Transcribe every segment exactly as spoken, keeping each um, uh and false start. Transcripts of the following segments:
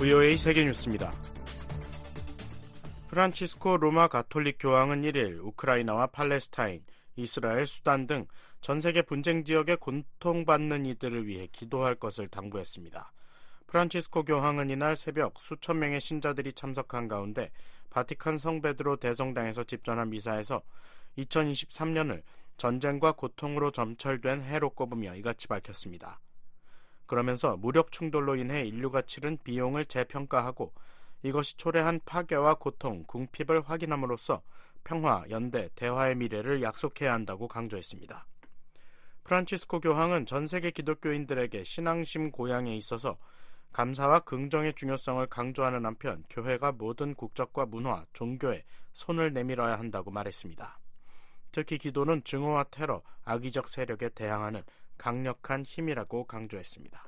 브이오에이 세계뉴스입니다. 프란치스코 로마 가톨릭 교황은 일 일 우크라이나와 팔레스타인, 이스라엘, 수단 등 전 세계 분쟁 지역에 고통받는 이들을 위해 기도할 것을 당부했습니다. 프란치스코 교황은 이날 새벽 수천 명의 신자들이 참석한 가운데 바티칸 성베드로 대성당에서 집전한 미사에서 이천이십삼 년을 전쟁과 고통으로 점철된 해로 꼽으며 이같이 밝혔습니다. 그러면서 무력 충돌로 인해 인류가 치른 비용을 재평가하고 이것이 초래한 파괴와 고통, 궁핍을 확인함으로써 평화, 연대, 대화의 미래를 약속해야 한다고 강조했습니다. 프란치스코 교황은 전 세계 기독교인들에게 신앙심 고양에 있어서 감사와 긍정의 중요성을 강조하는 한편 교회가 모든 국적과 문화, 종교에 손을 내밀어야 한다고 말했습니다. 특히 기도는 증오와 테러, 악의적 세력에 대항하는 강력한 힘이라고 강조했습니다.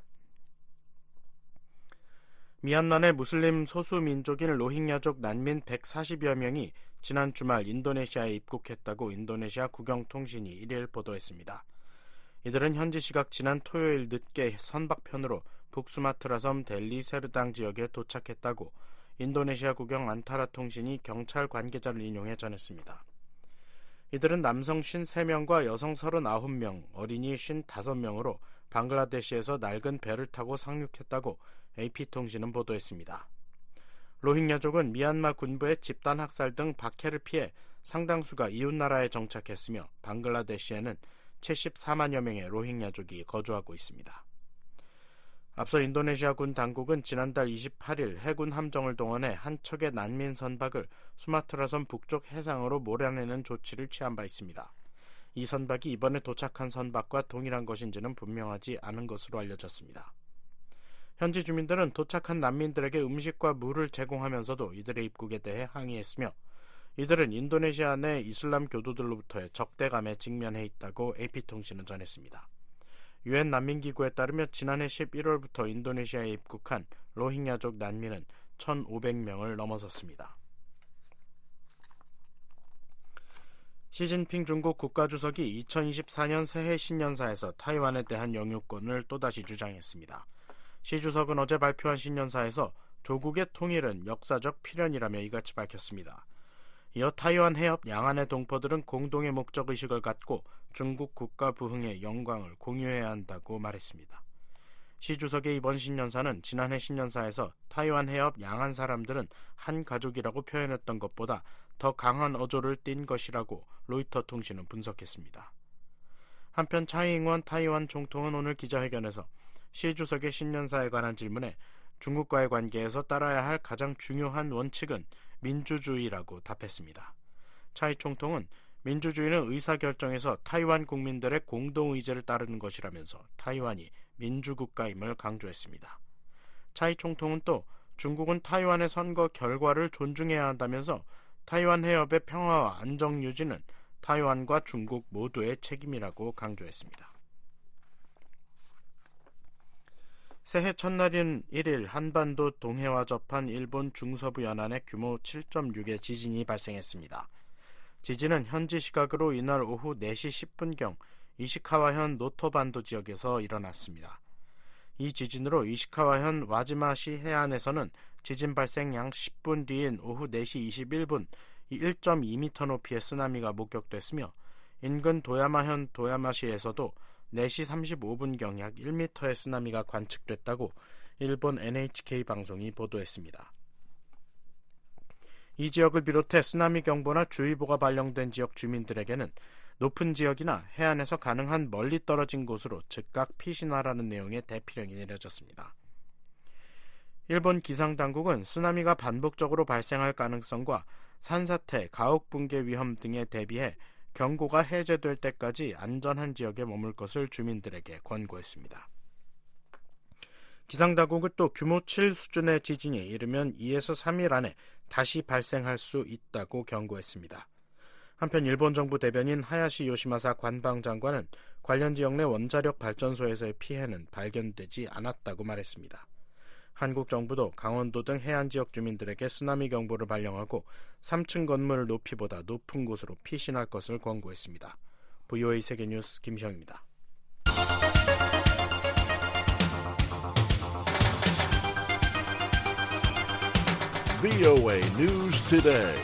미얀마 내 무슬림 소수민족인 로힝야족 난민 백사십여 명이 지난 주말 인도네시아에 입국했다고 인도네시아 국영통신이 일 일 보도했습니다. 이들은 현지 시각 지난 토요일 늦게 선박편으로 북수마트라 섬 델리 세르당 지역에 도착했다고 인도네시아 국영 안타라 통신이 경찰 관계자를 인용해 전했습니다. 이들은 남성 오십삼 명과 여성 삼십구 명, 어린이 오십오 명으로 방글라데시에서 낡은 배를 타고 상륙했다고 에이피통신은 보도했습니다. 로힝야족은 미얀마 군부의 집단 학살 등 박해를 피해 상당수가 이웃나라에 정착했으며 방글라데시에는 칠십사만여 명의 로힝야족이 거주하고 있습니다. 앞서 인도네시아군 당국은 지난달 이십팔 일 해군 함정을 동원해 한 척의 난민 선박을 수마트라섬 북쪽 해상으로 몰아내는 조치를 취한 바 있습니다. 이 선박이 이번에 도착한 선박과 동일한 것인지는 분명하지 않은 것으로 알려졌습니다. 현지 주민들은 도착한 난민들에게 음식과 물을 제공하면서도 이들의 입국에 대해 항의했으며 이들은 인도네시아 내 이슬람 교도들로부터의 적대감에 직면해 있다고 에이피통신은 전했습니다. 유엔 난민기구에 따르면 지난해 십일월부터 인도네시아에 입국한 로힝야족 난민은 천오백 명을 넘어섰습니다. 시진핑 중국 국가주석이 이천이십사 년 새해 신년사에서 타이완에 대한 영유권을 또다시 주장했습니다. 시 주석은 어제 발표한 신년사에서 조국의 통일은 역사적 필연이라며 이같이 밝혔습니다. 이어 타이완 해협 양안의 동포들은 공동의 목적의식을 갖고 중국 국가 부흥의 영광을 공유해야 한다고 말했습니다. 시 주석의 이번 신년사는 지난해 신년사에서 타이완 해협 양안 사람들은 한 가족이라고 표현했던 것보다 더 강한 어조를 띈 것이라고 로이터 통신은 분석했습니다. 한편 차이잉원 타이완 총통은 오늘 기자회견에서 시 주석의 신년사에 관한 질문에 중국과의 관계에서 따라야 할 가장 중요한 원칙은 민주주의라고 답했습니다. 차이 총통은 민주주의는 의사결정에서 타이완 국민들의 공동의지를 따르는 것이라면서 타이완이 민주국가임을 강조했습니다. 차이 총통은 또 중국은 타이완의 선거 결과를 존중해야 한다면서 타이완 해협의 평화와 안정 유지는 타이완과 중국 모두의 책임이라고 강조했습니다. 새해 첫날인 일 일 한반도 동해와 접한 일본 중서부 연안에 규모 칠 점 육의 지진이 발생했습니다. 지진은 현지 시각으로 이날 오후 네 시 십 분경 이시카와현 노토반도 지역에서 일어났습니다. 이 지진으로 이시카와현 와지마시 해안에서는 지진 발생 약 십 분 뒤인 오후 네 시 이십일 분 일 점 이 미터 높이의 쓰나미가 목격됐으며 인근 도야마현 도야마시에서도 네 시 삼십오 분경 약 일 미터의 쓰나미가 관측됐다고 일본 엔에이치케이 방송이 보도했습니다. 이 지역을 비롯해 쓰나미 경보나 주의보가 발령된 지역 주민들에게는 높은 지역이나 해안에서 가능한 멀리 떨어진 곳으로 즉각 피신하라는 내용의 대피령이 내려졌습니다. 일본 기상당국은 쓰나미가 반복적으로 발생할 가능성과 산사태, 가옥 붕괴 위험 등에 대비해 경고가 해제될 때까지 안전한 지역에 머물 것을 주민들에게 권고했습니다. 기상당국은 또 규모 칠 수준의 지진이 이르면 이에서 삼 일 안에 다시 발생할 수 있다고 경고했습니다. 한편 일본 정부 대변인 하야시 요시마사 관방장관은 관련 지역 내 원자력 발전소에서의 피해는 발견되지 않았다고 말했습니다. 한국 정부도 강원도 등 해안 지역 주민들에게 쓰나미 경보를 발령하고 삼 층 건물 높이보다 높은 곳으로 피신할 것을 권고했습니다. 브이오에이 세계뉴스 김시영입니다. 브이오에이 News Today.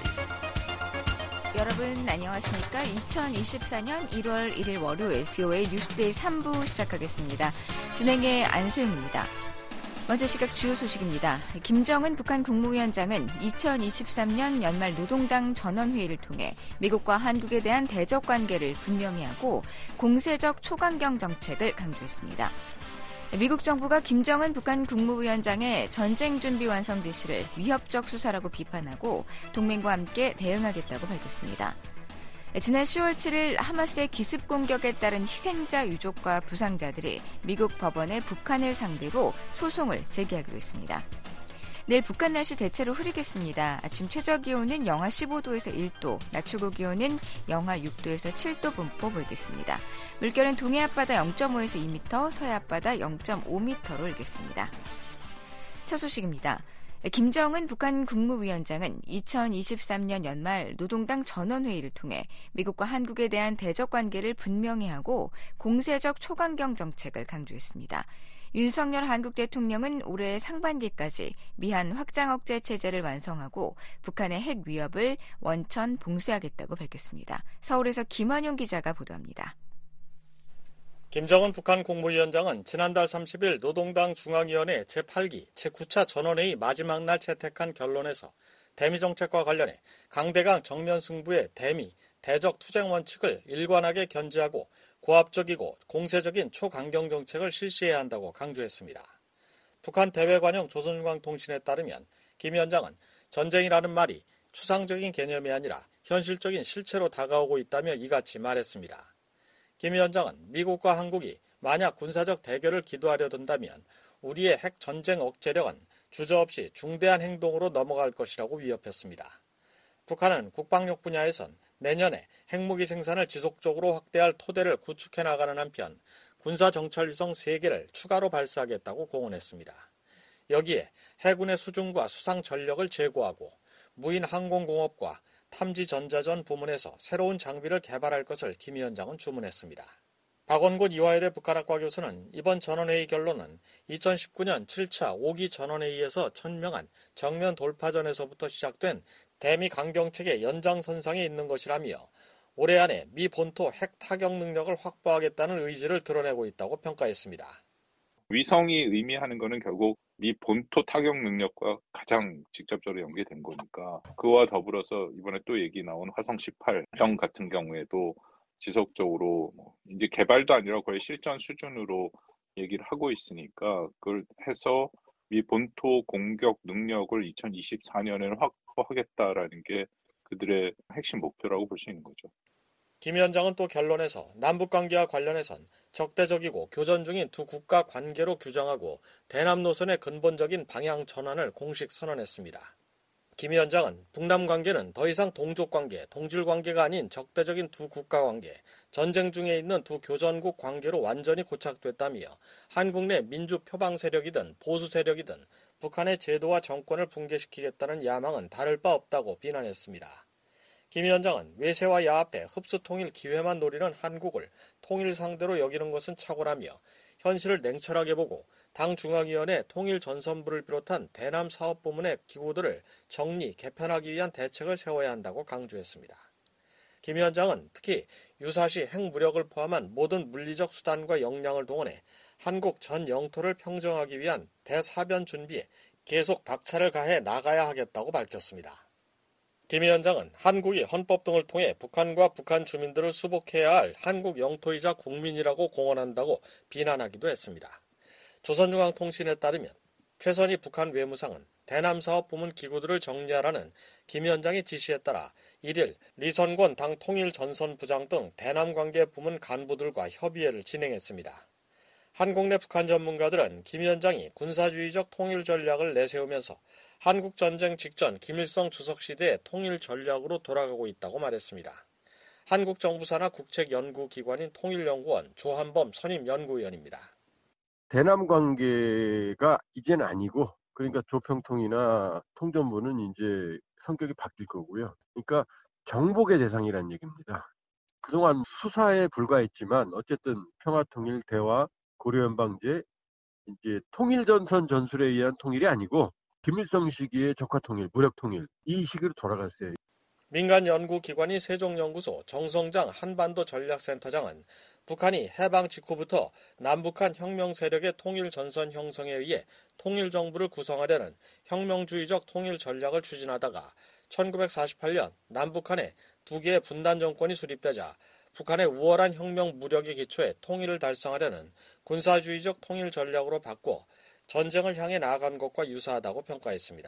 여러분 안녕하십니까? 이천이십사년 일월 일일 월요일 브이오에이 뉴스데이 삼 부 시작하겠습니다. 진행의 안소영입니다. 먼저 시각 주요 소식입니다. 김정은 북한 국무위원장은 이천이십삼년 연말 노동당 전원회의를 통해 미국과 한국에 대한 대적 관계를 분명히 하고 공세적 초강경 정책을 강조했습니다. 미국 정부가 김정은 북한 국무위원장의 전쟁 준비 완성 지시를 위협적 수사라고 비판하고 동맹과 함께 대응하겠다고 밝혔습니다. 지난 시월 칠일 하마스의 기습 공격에 따른 희생자 유족과 부상자들이 미국 법원에 북한을 상대로 소송을 제기하기로 했습니다. 내일 북한 날씨 대체로 흐리겠습니다. 아침 최저기온은 영하 십오도에서 일도, 낮 최고 기온은 영하 육도에서 칠도 분포 보이겠습니다. 물결은 동해 앞바다 영점오에서 이 미터, 서해 앞바다 영점오 미터로 일겠습니다. 첫 소식입니다. 김정은 북한 국무위원장은 이천이십삼년 연말 노동당 전원회의를 통해 미국과 한국에 대한 대적 관계를 분명히 하고 공세적 초강경 정책을 강조했습니다. 윤석열 한국 대통령은 올해 상반기까지 미한 확장 억제 체제를 완성하고 북한의 핵 위협을 원천 봉쇄하겠다고 밝혔습니다. 서울에서 김환용 기자가 보도합니다. 김정은 북한 국무위원장은 지난달 삼십일 노동당 중앙위원회 제팔기 제구차 전원회의 마지막 날 채택한 결론에서 대미 정책과 관련해 강대강 정면 승부의 대미, 대적 투쟁 원칙을 일관하게 견지하고 고압적이고 공세적인 초강경 정책을 실시해야 한다고 강조했습니다. 북한 대외관용 조선중앙통신에 따르면 김 위원장은 전쟁이라는 말이 추상적인 개념이 아니라 현실적인 실체로 다가오고 있다며 이같이 말했습니다. 김 위원장은 미국과 한국이 만약 군사적 대결을 기도하려 든다면 우리의 핵 전쟁 억제력은 주저없이 중대한 행동으로 넘어갈 것이라고 위협했습니다. 북한은 국방력 분야에선 내년에 핵무기 생산을 지속적으로 확대할 토대를 구축해 나가는 한편 군사정찰위성 세 개를 추가로 발사하겠다고 공언했습니다. 여기에 해군의 수중과 수상 전력을 제고하고 무인 항공공업과 탐지전자전 부문에서 새로운 장비를 개발할 것을 김 위원장은 주문했습니다. 박원곤 이화여대 북한학과 교수는 이번 전원회의 결론은 이천십구년 칠차 오기 전원회의에서 천명한 정면 돌파전에서부터 시작된 대미 강경책의 연장선상에 있는 것이라며 올해 안에 미 본토 핵 타격 능력을 확보하겠다는 의지를 드러내고 있다고 평가했습니다. 위성이 의미하는 것은 결국 미 본토 타격 능력과 가장 직접적으로 연계된 거니까 그와 더불어서 이번에 또 얘기 나온 화성 십팔형 같은 경우에도 지속적으로 이제 개발도 아니라 거의 실전 수준으로 얘기를 하고 있으니까 그걸 해서 미 본토 공격 능력을 이천이십사년에는 확보하겠다라는 게 그들의 핵심 목표라고 볼 수 있는 거죠. 김 위원장은 또 결론에서 남북관계와 관련해선 적대적이고 교전 중인 두 국가 관계로 규정하고 대남 노선의 근본적인 방향 전환을 공식 선언했습니다. 김 위원장은 북남 관계는 더 이상 동족 관계, 동질 관계가 아닌 적대적인 두 국가 관계, 전쟁 중에 있는 두 교전국 관계로 완전히 고착됐다며 한국 내 민주 표방 세력이든 보수 세력이든 북한의 제도와 정권을 붕괴시키겠다는 야망은 다를 바 없다고 비난했습니다. 김 위원장은 외세와 야합해 흡수 통일 기회만 노리는 한국을 통일 상대로 여기는 것은 착오라며 현실을 냉철하게 보고 당 중앙위원회 통일전선부를 비롯한 대남 사업부문의 기구들을 정리, 개편하기 위한 대책을 세워야 한다고 강조했습니다. 김 위원장은 특히 유사시 핵무력을 포함한 모든 물리적 수단과 역량을 동원해 한국 전 영토를 평정하기 위한 대사변 준비에 계속 박차를 가해 나가야 하겠다고 밝혔습니다. 김 위원장은 한국이 헌법 등을 통해 북한과 북한 주민들을 수복해야 할 한국 영토이자 국민이라고 공언한다고 비난하기도 했습니다. 조선중앙통신에 따르면 최선희 북한 외무상은 대남사업 부문 기구들을 정리하라는 김 위원장의 지시에 따라 일일 리선권 당 통일전선부장 등 대남관계 부문 간부들과 협의회를 진행했습니다. 한국 내 북한 전문가들은 김 위원장이 군사주의적 통일 전략을 내세우면서 한국 전쟁 직전 김일성 주석 시대의 통일 전략으로 돌아가고 있다고 말했습니다. 한국 정부 산하 국책연구기관인 통일연구원 조한범 선임연구위원입니다. 대남 관계가 이젠 아니고 그러니까 조평통이나 통전부는 이제 성격이 바뀔 거고요. 그러니까 정복의 대상이라는 얘기입니다. 그동안 수사에 불과했지만 어쨌든 평화통일, 대화, 고려연방제, 이제 통일전선 전술에 의한 통일이 아니고 김일성 시기의 적화통일, 무력통일 이 시기로 돌아갔어요. 민간 연구기관인 세종연구소 정성장 한반도 전략센터장은 북한이 해방 직후부터 남북한 혁명 세력의 통일 전선 형성에 의해 통일정부를 구성하려는 혁명주의적 통일 전략을 추진하다가 천구백사십팔 년 남북한에 두 개의 분단 정권이 수립되자 북한의 우월한 혁명 무력의 기초에 통일을 달성하려는 군사주의적 통일 전략으로 바꿔 전쟁을 향해 나아간 것과 유사하다고 평가했습니다.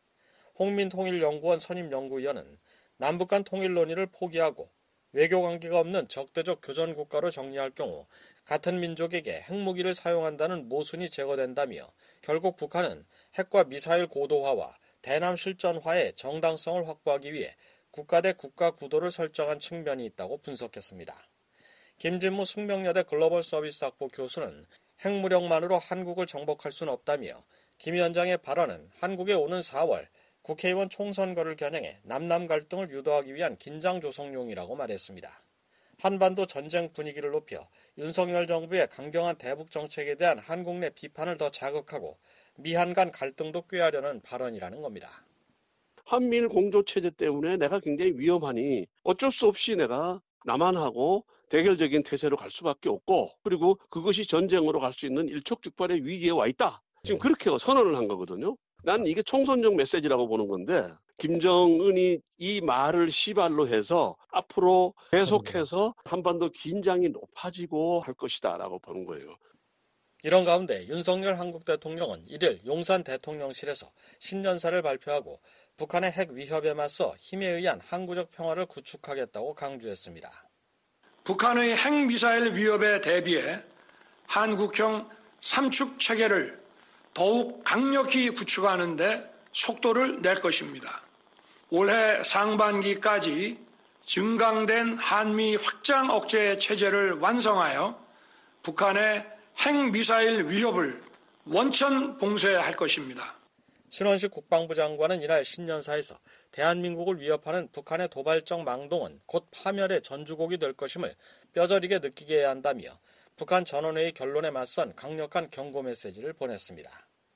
홍민통일연구원 선임연구위원은 남북 간 통일 논의를 포기하고 외교관계가 없는 적대적 교전국가로 정리할 경우 같은 민족에게 핵무기를 사용한다는 모순이 제거된다며 결국 북한은 핵과 미사일 고도화와 대남 실전화의 정당성을 확보하기 위해 국가 대 국가 구도를 설정한 측면이 있다고 분석했습니다. 김진무 숙명여대 글로벌 서비스학부 교수는 핵무력만으로 한국을 정복할 수는 없다며 김 위원장의 발언은 한국에 오는 사월 국회의원 총선거를 겨냥해 남남 갈등을 유도하기 위한 긴장 조성용이라고 말했습니다. 한반도 전쟁 분위기를 높여 윤석열 정부의 강경한 대북 정책에 대한 한국 내 비판을 더 자극하고 미한 간 갈등도 꾀하려는 발언이라는 겁니다. 한미일 공조체제 때문에 내가 굉장히 위험하니 어쩔 수 없이 내가 남한하고 대결적인 태세로 갈 수밖에 없고 그리고 그것이 전쟁으로 갈 수 있는 일촉즉발의 위기에 와 있다. 지금 그렇게 선언을 한 거거든요. 나는 이게 총선용 메시지라고 보는 건데 김정은이 이 말을 시발로 해서 앞으로 계속해서 한반도 긴장이 높아지고 할 것이다라고 보는 거예요. 이런 가운데 윤석열 한국 대통령은 일일 용산 대통령실에서 신년사를 발표하고 북한의 핵 위협에 맞서 힘에 의한 항구적 평화를 구축하겠다고 강조했습니다. 북한의 핵미사일 위협에 대비해 한국형 삼축 체계를 더욱 강력히 구축하는 데 속도를 낼 것입니다. 올해 상반기까지 증강된 한미 확장 억제 체제를 완성하여 북한의 핵미사일 위협을 원천 봉쇄할 것입니다. 신원식 국방부 장관은 이날 신년사에서 대한민국을 위협하는 북한의 도발적 망동은 곧 파멸의 전주곡이 될 것임을 뼈저리게 느끼게 해야 한다며 북한 전원회의 결론에 맞선 강력한 경고 메시지를 보냈습니다.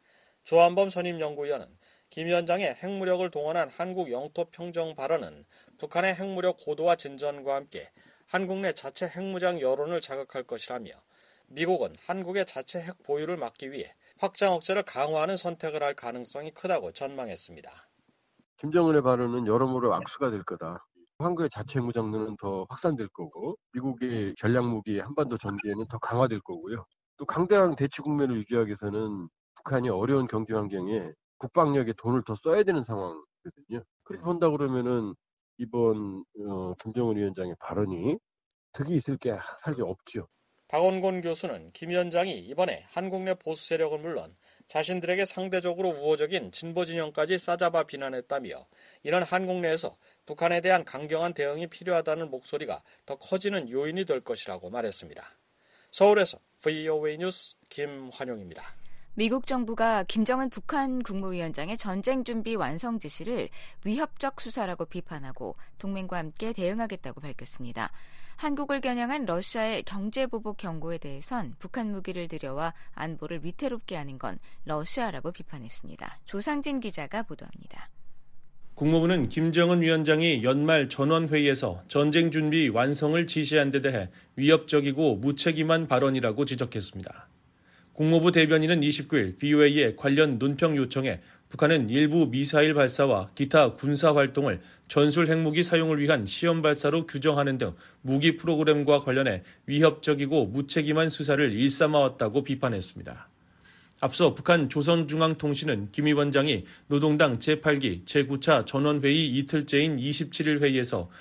조한범 선임연구위원은 김 위원장의 핵무력을 동원한 한국 영토 평정 발언은 북한의 핵무력 고도화 진전과 함께 한국 내 자체 핵무장 여론을 자극할 것이라며 미국은 한국의 자체 핵 보유를 막기 위해 확장 억제를 강화하는 선택을 할 가능성이 크다고 전망했습니다. 김정은의 발언은 여러모로 악수가 될 거다. 한국의 자체 핵무장론은 더 확산될 거고 미국의 전략무기 한반도 전개는 더 강화될 거고요. 또 강대강 대치 국면을 유지하기 위해서는 북한이 어려운 경제 환경에 국방력에 돈을 더 써야 되는 상황이거든요. 그렇게 본다 그러면은 이번 어, 김정은 위원장의 발언이 득이 있을 게 사실 없죠. 박원곤 교수는 김 위원장이 이번에 한국 내 보수 세력은 물론 자신들에게 상대적으로 우호적인 진보 진영까지 싸잡아 비난했다며 이런 한국 내에서 북한에 대한 강경한 대응이 필요하다는 목소리가 더 커지는 요인이 될 것이라고 말했습니다. 서울에서 브이오에이 뉴스 김환용입니다. 미국 정부가 김정은 북한 국무위원장의 전쟁 준비 완성 지시를 위협적 수사라고 비판하고 동맹과 함께 대응하겠다고 밝혔습니다. 한국을 겨냥한 러시아의 경제보복 경고에 대해선 북한 무기를 들여와 안보를 위태롭게 하는 건 러시아라고 비판했습니다. 조상진 기자가 보도합니다. 국무부는 김정은 위원장이 연말 전원회의에서 전쟁 준비 완성을 지시한 데 대해 위협적이고 무책임한 발언이라고 지적했습니다. 국무부 대변인은 이십구일 브이오에이에 관련 논평 요청에 북한은 일부 미사일 발사와 기타 군사 활동을 전술 핵무기 사용을 위한 시험 발사로 규정하는 등 무기 프로그램과 관련해 위협적이고 무책임한 수사를 일삼아왔다고 비판했습니다. 앞서 북한 조선중앙통신은 김 위원장이 노동당 제팔기 제구 차 전원회의 이틀째인 이십칠일 회의에서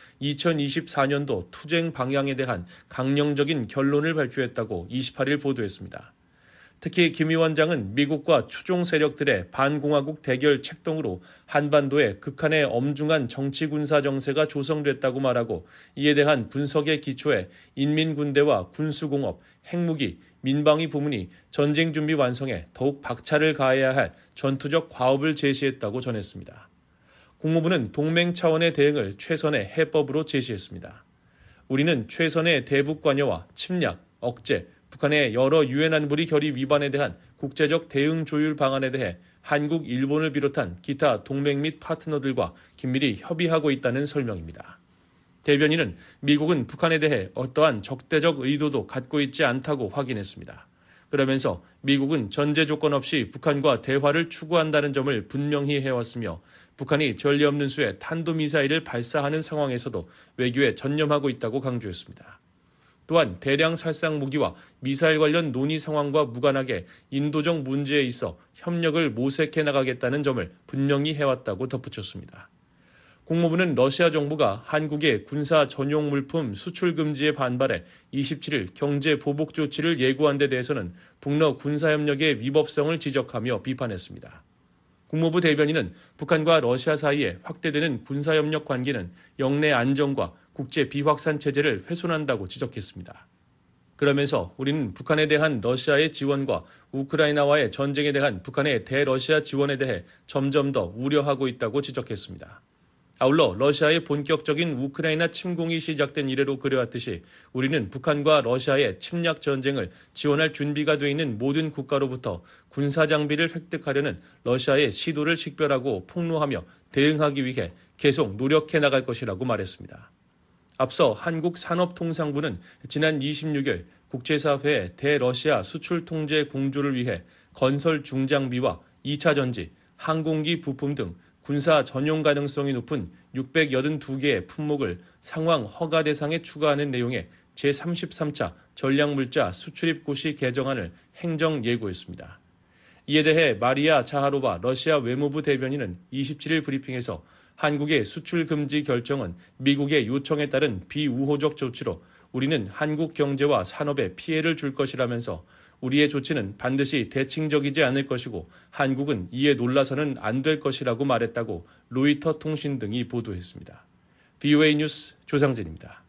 이천이십사년도 투쟁 방향에 대한 강령적인 결론을 발표했다고 이십팔일 보도했습니다. 특히 김 위원장은 미국과 추종 세력들의 반공화국 대결 책동으로 한반도에 극한의 엄중한 정치군사 정세가 조성됐다고 말하고 이에 대한 분석의 기초에 인민군대와 군수공업, 핵무기, 민방위 부문이 전쟁 준비 완성에 더욱 박차를 가해야 할 전투적 과업을 제시했다고 전했습니다. 국무부는 동맹 차원의 대응을 최선의 해법으로 제시했습니다. 우리는 최선의 대북 관여와 침략, 억제, 북한의 여러 유엔 안보리 결의 위반에 대한 국제적 대응 조율 방안에 대해 한국, 일본을 비롯한 기타 동맹 및 파트너들과 긴밀히 협의하고 있다는 설명입니다. 대변인은 미국은 북한에 대해 어떠한 적대적 의도도 갖고 있지 않다고 확인했습니다. 그러면서 미국은 전제 조건 없이 북한과 대화를 추구한다는 점을 분명히 해왔으며 북한이 전례 없는 수의 탄도미사일을 발사하는 상황에서도 외교에 전념하고 있다고 강조했습니다. 또한 대량 살상 무기와 미사일 관련 논의 상황과 무관하게 인도적 문제에 있어 협력을 모색해 나가겠다는 점을 분명히 해왔다고 덧붙였습니다. 국무부는 러시아 정부가 한국의 군사 전용 물품 수출 금지에 반발해 이십칠 일 경제 보복 조치를 예고한 데 대해서는 북러 군사협력의 위법성을 지적하며 비판했습니다. 국무부 대변인은 북한과 러시아 사이에 확대되는 군사협력 관계는 영내 안정과 국제 비확산 체제를 훼손한다고 지적했습니다. 그러면서 우리는 북한에 대한 러시아의 지원과 우크라이나와의 전쟁에 대한 북한의 대러시아 지원에 대해 점점 더 우려하고 있다고 지적했습니다. 아울러 러시아의 본격적인 우크라이나 침공이 시작된 이래로 그려왔듯이 우리는 북한과 러시아의 침략 전쟁을 지원할 준비가 돼 있는 모든 국가로부터 군사 장비를 획득하려는 러시아의 시도를 식별하고 폭로하며 대응하기 위해 계속 노력해 나갈 것이라고 말했습니다. 앞서 한국산업통상부는 지난 이십육 일 국제사회의 대러시아 수출 통제 공조를 위해 건설 중장비와 이 차 전지, 항공기 부품 등 군사 전용 가능성이 높은 육백팔십이 개의 품목을 상황 허가 대상에 추가하는 내용의 제삼십삼 차 전략물자 수출입 고시 개정안을 행정 예고했습니다. 이에 대해 마리아 자하로바 러시아 외무부 대변인은 이십칠 일 브리핑에서 한국의 수출 금지 결정은 미국의 요청에 따른 비우호적 조치로 우리는 한국 경제와 산업에 피해를 줄 것이라면서 우리의 조치는 반드시 대칭적이지 않을 것이고 한국은 이에 놀라서는 안 될 것이라고 말했다고 로이터 통신 등이 보도했습니다. 브이오에이 뉴스 조상진입니다.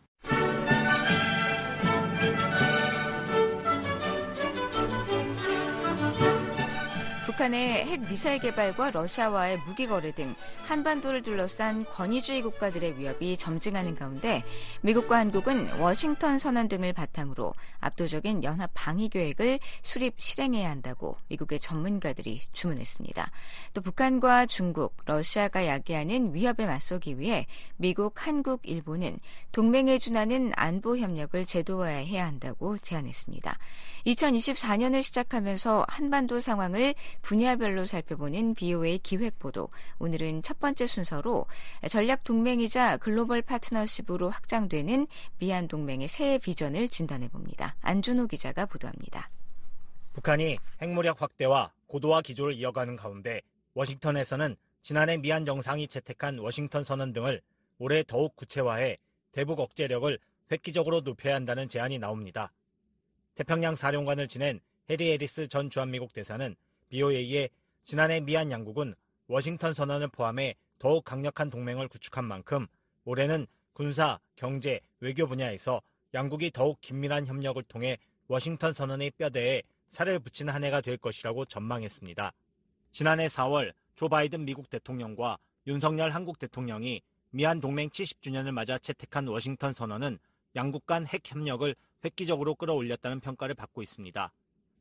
북한의 핵 미사일 개발과 러시아와의 무기 거래 등 한반도를 둘러싼 권위주의 국가들의 위협이 점증하는 가운데 미국과 한국은 워싱턴 선언 등을 바탕으로 압도적인 연합 방위 계획을 수립 실행해야 한다고 미국의 전문가들이 주문했습니다. 또 북한과 중국, 러시아가 야기하는 위협에 맞서기 위해 미국, 한국, 일본은 동맹에 준하는 안보 협력을 제도화해야 한다고 제안했습니다. 이천이십사 년을 시작하면서 한반도 상황을 분야별로 살펴보는 브이오에이 기획보도. 오늘은 첫 번째 순서로 전략 동맹이자 글로벌 파트너십으로 확장되는 미한 동맹의 새 비전을 진단해봅니다. 안준호 기자가 보도합니다. 북한이 핵무력 확대와 고도화 기조를 이어가는 가운데 워싱턴에서는 지난해 미한 정상이 채택한 워싱턴 선언 등을 올해 더욱 구체화해 대북 억제력을 획기적으로 높여야 한다는 제안이 나옵니다. 태평양 사령관을 지낸 해리 해리스 전 주한미국 대사는 브이오에이에 지난해 미한 양국은 워싱턴 선언을 포함해 더욱 강력한 동맹을 구축한 만큼 올해는 군사, 경제, 외교 분야에서 양국이 더욱 긴밀한 협력을 통해 워싱턴 선언의 뼈대에 살을 붙이는 한 해가 될 것이라고 전망했습니다. 지난해 사월 조 바이든 미국 대통령과 윤석열 한국 대통령이 미한 동맹 칠십 주년을 맞아 채택한 워싱턴 선언은 양국 간 핵 협력을 획기적으로 끌어올렸다는 평가를 받고 있습니다.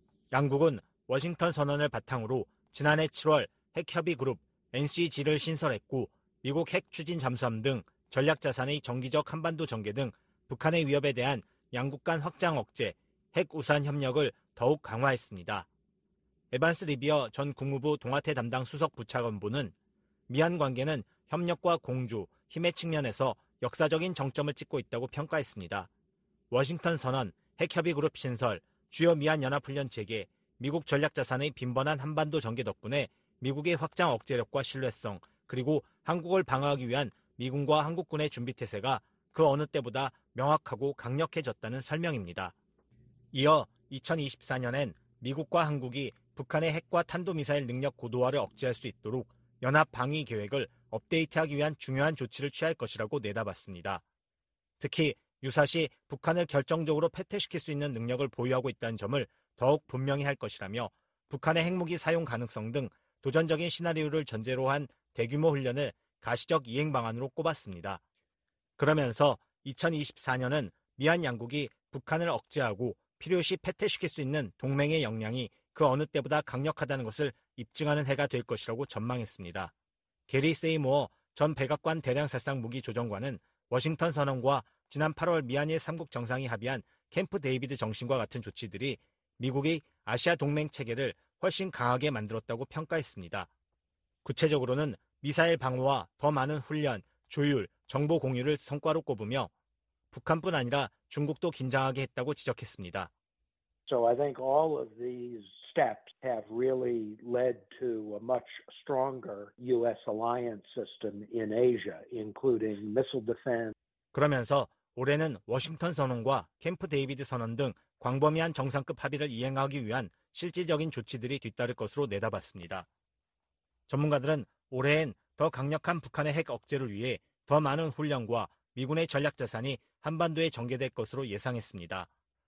양국은 워싱턴 선언을 바탕으로 지난해 칠월 핵협의그룹 엔씨지를 신설했고 미국 핵 추진 잠수함 등 전략자산의 정기적 한반도 전개 등 북한의 위협에 대한 양국 간 확장 억제, 핵 우산 협력을 더욱 강화했습니다. 에반스 리비어 전 국무부 동아태 담당 수석 부차관보는 미한 관계는 협력과 공조, 힘의 측면에서 역사적인 정점을 찍고 있다고 평가했습니다. 워싱턴 선언, 핵협의그룹 신설, 주요 미한 연합훈련 재개, 미국 전략자산의 빈번한 한반도 전개 덕분에 미국의 확장 억제력과 신뢰성, 그리고 한국을 방어하기 위한 미군과 한국군의 준비태세가 그 어느 때보다 명확하고 강력해졌다는 설명입니다. 이어 이천이십사 년엔 미국과 한국이 북한의 핵과 탄도미사일 능력 고도화를 억제할 수 있도록 연합 방위 계획을 업데이트하기 위한 중요한 조치를 취할 것이라고 내다봤습니다. 특히 유사시 북한을 결정적으로 패퇴시킬 수 있는 능력을 보유하고 있다는 점을 더욱 분명히 할 것이라며 북한의 핵무기 사용 가능성 등 도전적인 시나리오를 전제로 한 대규모 훈련을 가시적 이행 방안으로 꼽았습니다. 그러면서 이천이십사 년은 미한 양국이 북한을 억제하고 필요시 패퇴시킬 수 있는 동맹의 역량이 그 어느 때보다 강력하다는 것을 입증하는 해가 될 것이라고 전망했습니다. 게리 세이모어 전 백악관 대량살상 무기 조정관은 워싱턴 선언과 지난 팔월 미한일 삼국 정상이 합의한 캠프 데이비드 정신과 같은 조치들이 미국이 아시아 동맹 체계를 훨씬 강하게 만들었다고 평가했습니다. 구체적으로는 미사일 방어와 더 많은 훈련, 조율, 정보 공유를 성과로 꼽으며 북한뿐 아니라 중국도 긴장하게 했다고 지적했습니다. So I think all of these steps have really led to a much stronger U S alliance system in Asia, including missile defense. 그러면서 올해는 워싱턴 선언과 캠프 데이비드 선언 등 광범위한 정상급 합의를 이행하기 위한 실질적인 조치들이 뒤따를 것으로 내다봤습니다. 전문가들은 올해엔 더 강력한 북한의 핵 억제를 위해 더 많은 훈련과 미군의 전략 자산이 한반도에 전개될 것으로 예상했습니다.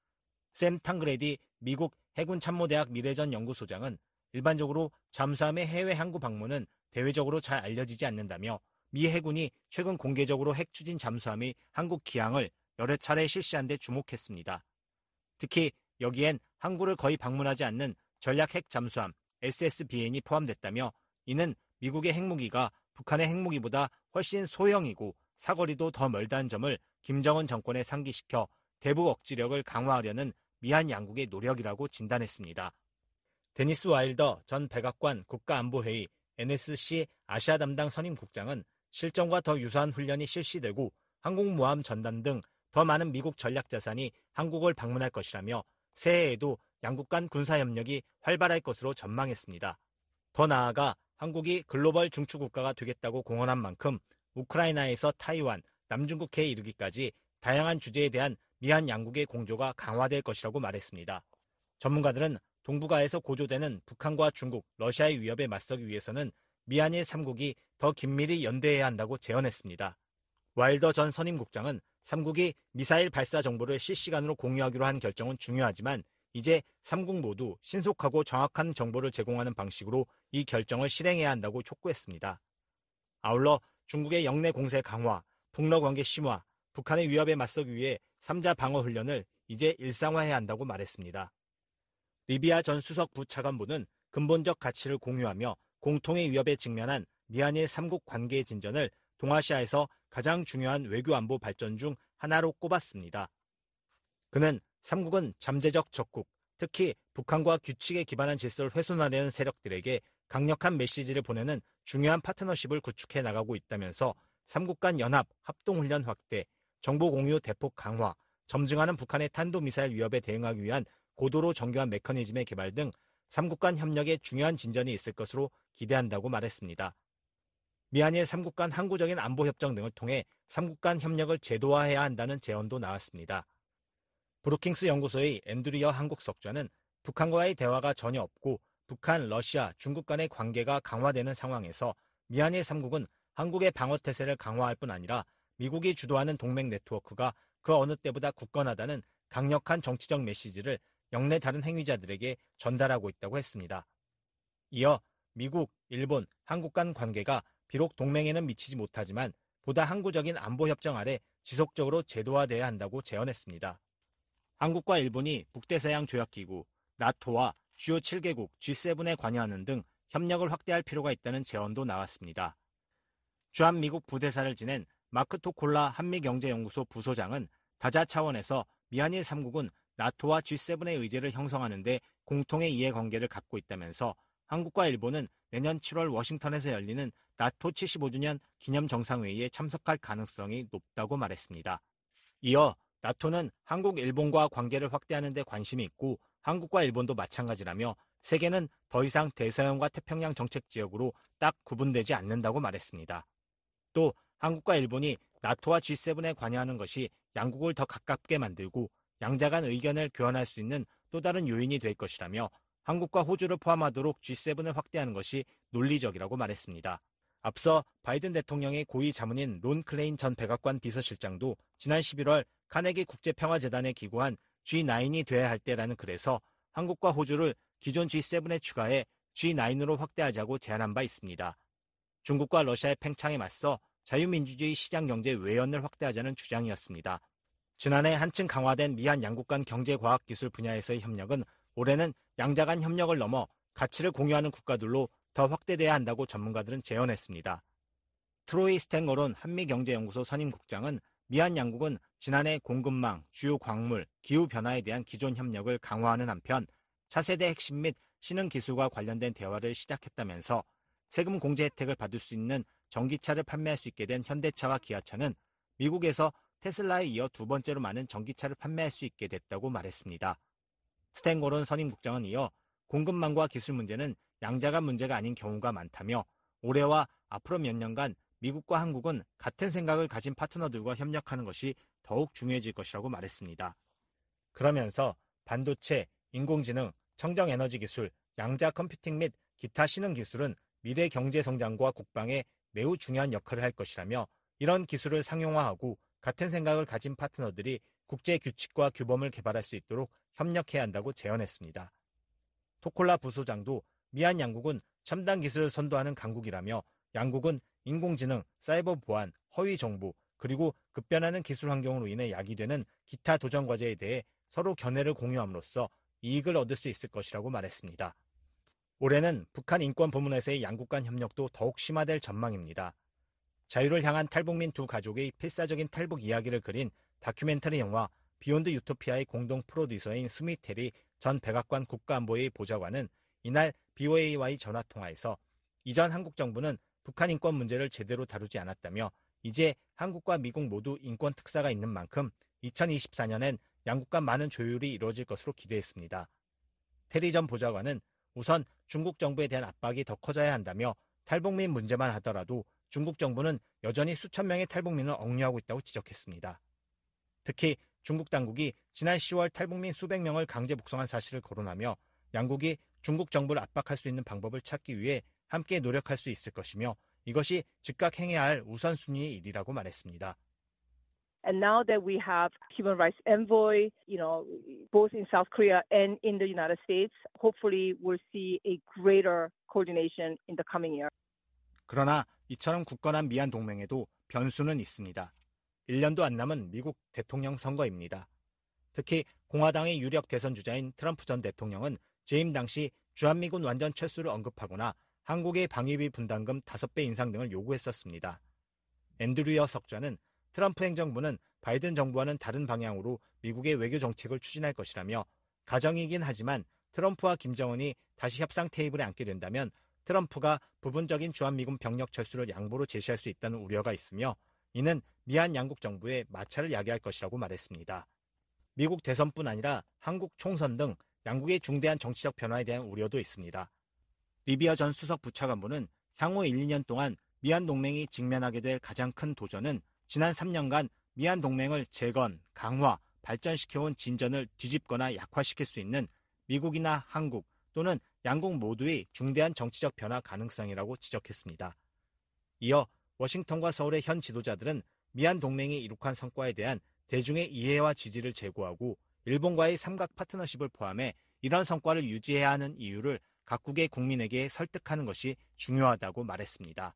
샘 탕그레디 미국 해군 참모대학 미래전 연구소장은 일반적으로 잠수함의 해외 항구 방문은 대외적으로 잘 알려지지 않는다며 미 해군이 최근 공개적으로 핵 추진 잠수함의 한국 기항을 여러 차례 실시한 데 주목했습니다. 특히 여기엔 항구를 거의 방문하지 않는 전략 핵 잠수함 에스에스비엔이 포함됐다며 이는 미국의 핵무기가 북한의 핵무기보다 훨씬 소형이고 사거리도 더 멀다는 점을 김정은 정권에 상기시켜 대북 억지력을 강화하려는 미한 양국의 노력이라고 진단했습니다. 데니스 와일더 전 백악관 국가안보회의 엔에스씨 아시아 담당 선임국장은 실전과 더 유사한 훈련이 실시되고 항공모함 전단 등 더 많은 미국 전략 자산이 한국을 방문할 것이라며 새해에도 양국 간 군사협력이 활발할 것으로 전망했습니다. 더 나아가 한국이 글로벌 중추국가가 되겠다고 공언한 만큼 우크라이나에서 타이완, 남중국해에 이르기까지 다양한 주제에 대한 미한 양국의 공조가 강화될 것이라고 말했습니다. 전문가들은 동북아에서 고조되는 북한과 중국, 러시아의 위협에 맞서기 위해서는 미한일 삼국이 더 긴밀히 연대해야 한다고 제언했습니다. 와일더 전 선임국장은 삼국이 미사일 발사 정보를 실시간으로 공유하기로 한 결정은 중요하지만 이제 삼국 모두 신속하고 정확한 정보를 제공하는 방식으로 이 결정을 실행해야 한다고 촉구했습니다. 아울러 중국의 영내 공세 강화, 북러 관계 심화, 북한의 위협에 맞서기 위해 삼자 방어 훈련을 이제 일상화해야 한다고 말했습니다. 리비아 전 수석 부차관보는 근본적 가치를 공유하며 공통의 위협에 직면한 미한일 삼국 관계의 진전을 동아시아에서 가장 중요한 외교안보 발전 중 하나로 꼽았습니다. 그는 삼국은 잠재적 적국, 특히 북한과 규칙에 기반한 질서를 훼손하려는 세력들에게 강력한 메시지를 보내는 중요한 파트너십을 구축해 나가고 있다면서 삼국 간 연합, 합동훈련 확대, 정보 공유 대폭 강화, 점증하는 북한의 탄도미사일 위협에 대응하기 위한 고도로 정교한 메커니즘의 개발 등 삼국 간 협력에 중요한 진전이 있을 것으로 기대한다고 말했습니다. 미한일 삼국 간 항구적인 안보협정 등을 통해 삼국 간 협력을 제도화해야 한다는 제언도 나왔습니다. 브루킹스 연구소의 앤드리어 한국석좌는 북한과의 대화가 전혀 없고 북한, 러시아, 중국 간의 관계가 강화되는 상황에서 미한일 삼국은 한국의 방어태세를 강화할 뿐 아니라 미국이 주도하는 동맹 네트워크가 그 어느 때보다 굳건하다는 강력한 정치적 메시지를 영내 다른 행위자들에게 전달하고 있다고 했습니다. 이어 미국, 일본, 한국 간 관계가 비록 동맹에는 미치지 못하지만 보다 항구적인 안보협정 아래 지속적으로 제도화돼야 한다고 제언했습니다. 한국과 일본이 북대서양 조약기구, 나토와 주요 칠 개국 지 세븐에 관여하는 등 협력을 확대할 필요가 있다는 제언도 나왔습니다. 주한 미국 부대사를 지낸 마크 토콜라 한미경제연구소 부소장은 다자 차원에서 미한일 삼국은 나토와 지 세븐의 의제를 형성하는 데 공통의 이해관계를 갖고 있다면서 한국과 일본은 내년 칠월 워싱턴에서 열리는 나토 칠십오 주년 기념정상회의에 참석할 가능성이 높다고 말했습니다. 이어 나토는 한국, 일본과 관계를 확대하는 데 관심이 있고 한국과 일본도 마찬가지라며 세계는 더 이상 대서양과 태평양 정책지역으로 딱 구분되지 않는다고 말했습니다. 또 한국과 일본이 나토와 지 세븐에 관여하는 것이 양국을 더 가깝게 만들고 양자 간 의견을 교환할 수 있는 또 다른 요인이 될 것이라며 한국과 호주를 포함하도록 지 세븐을 확대하는 것이 논리적이라고 말했습니다. 앞서 바이든 대통령의 고위 자문인 론 클레인 전 백악관 비서실장도 지난 십일월 카네기 국제평화재단에 기고한 지 나인이 돼야 할 때라는 글에서 한국과 호주를 기존 지 세븐에 추가해 지 나인으로 확대하자고 제안한 바 있습니다. 중국과 러시아의 팽창에 맞서 자유민주주의 시장경제 외연을 확대하자는 주장이었습니다. 지난해 한층 강화된 미한 양국 간 경제과학기술 분야에서의 협력은 올해는 양자 간 협력을 넘어 가치를 공유하는 국가들로 더 확대돼야 한다고 전문가들은 제언했습니다. 트로이 스탱어론 한미경제연구소 선임국장은 미한 양국은 지난해 공급망, 주요 광물, 기후변화에 대한 기존 협력을 강화하는 한편 차세대 핵심 및 신흥 기술과 관련된 대화를 시작했다면서 세금 공제 혜택을 받을 수 있는 전기차를 판매할 수 있게 된 현대차와 기아차는 미국에서 테슬라에 이어 두 번째로 많은 전기차를 판매할 수 있게 됐다고 말했습니다. 스탱고론 선임국장은 이어 공급망과 기술 문제는 양자 간 문제가 아닌 경우가 많다며 올해와 앞으로 몇 년간 미국과 한국은 같은 생각을 가진 파트너들과 협력하는 것이 더욱 중요해질 것이라고 말했습니다. 그러면서 반도체, 인공지능, 청정에너지 기술, 양자 컴퓨팅 및 기타 신흥 기술은 미래 경제 성장과 국방에 매우 중요한 역할을 할 것이라며 이런 기술을 상용화하고 같은 생각을 가진 파트너들이 국제 규칙과 규범을 개발할 수 있도록 협력해야 한다고 제언했습니다. 토콜라 부소장도 미한 양국은 첨단 기술을 선도하는 강국이라며 양국은 인공지능, 사이버 보안, 허위 정보, 그리고 급변하는 기술 환경으로 인해 야기되는 기타 도전 과제에 대해 서로 견해를 공유함으로써 이익을 얻을 수 있을 것이라고 말했습니다. 올해는 북한 인권 부문에서의 양국 간 협력도 더욱 심화될 전망입니다. 자유를 향한 탈북민 두 가족의 필사적인 탈북 이야기를 그린 다큐멘터리 영화 비욘드 유토피아의 공동 프로듀서인 스미트 테리 전 백악관 국가안보회의 보좌관은 이날 비오에이와의 전화통화에서 이전 한국 정부는 북한 인권 문제를 제대로 다루지 않았다며 이제 한국과 미국 모두 인권 특사가 있는 만큼 이천이십사 년엔 양국 간 많은 조율이 이루어질 것으로 기대했습니다. 테리 전 보좌관은 우선 중국 정부에 대한 압박이 더 커져야 한다며 탈북민 문제만 하더라도 중국 정부는 여전히 수천 명의 탈북민을 억류하고 있다고 지적했습니다. 특히 중국 당국이 지난 시월 탈북민 수백 명을 강제 북송한 사실을 거론하며 양국이 중국 정부를 압박할 수 있는 방법을 찾기 위해 함께 노력할 수 있을 것이며 이것이 즉각 행해야 할 우선순위의 일이라고 말했습니다. And now that we have human rights envoy, you know, both in South Korea and in the United States, hopefully we'll see a greater coordination in the coming year. 그러나 이처럼 굳건한 미한 동맹에도 변수는 있습니다. 일 년도 안 남은 미국 대통령 선거입니다. 특히 공화당의 유력 대선 주자인 트럼프 전 대통령은 재임 당시 주한미군 완전 철수를 언급하거나 한국의 방위비 분담금 다섯 배 인상 등을 요구했었습니다. 앤드류어 석좌는 트럼프 행정부는 바이든 정부와는 다른 방향으로 미국의 외교 정책을 추진할 것이라며 가정이긴 하지만 트럼프와 김정은이 다시 협상 테이블에 앉게 된다면 트럼프가 부분적인 주한미군 병력 철수를 양보로 제시할 수 있다는 우려가 있으며 이는 미한 양국 정부의 마찰을 야기할 것이라고 말했습니다. 미국 대선뿐 아니라 한국 총선 등 양국의 중대한 정치적 변화에 대한 우려도 있습니다. 리비어 전 수석 부차관보는 향후 일, 이 년 동안 미한 동맹이 직면하게 될 가장 큰 도전은 지난 삼 년간 미한 동맹을 재건, 강화, 발전시켜온 진전을 뒤집거나 약화시킬 수 있는 미국이나 한국 또는 양국 모두의 중대한 정치적 변화 가능성이라고 지적했습니다. 이어 워싱턴과 서울의 현 지도자들은 미한 동맹이 이룩한 성과에 대한 대중의 이해와 지지를 제고하고 일본과의 삼각 파트너십을 포함해 이런 성과를 유지해야 하는 이유를 각국의 국민에게 설득하는 것이 중요하다고 말했습니다.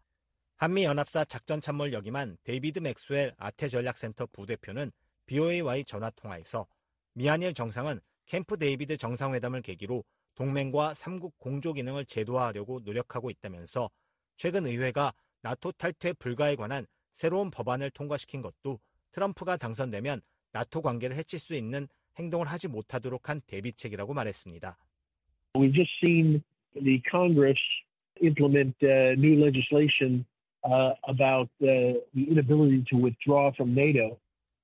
한미연합사 작전참모를 역임한 데이비드 맥스웰 아태전략센터 부대표는 비오에이와의 전화통화에서 미한일 정상은 캠프 데이비드 정상회담을 계기로 동맹과 삼국 공조 기능을 제도화하려고 노력하고 있다면서 최근 의회가 나토 탈퇴 불가에 관한 새로운 법안을 통과시킨 것도 트럼프가 당선되면 나토 관계를 해칠 수 있는 행동을 하지 못하도록 한 대비책이라고 말했습니다. We've just seen the Congress implement uh, new legislation uh, about uh, the inability to withdraw from NATO.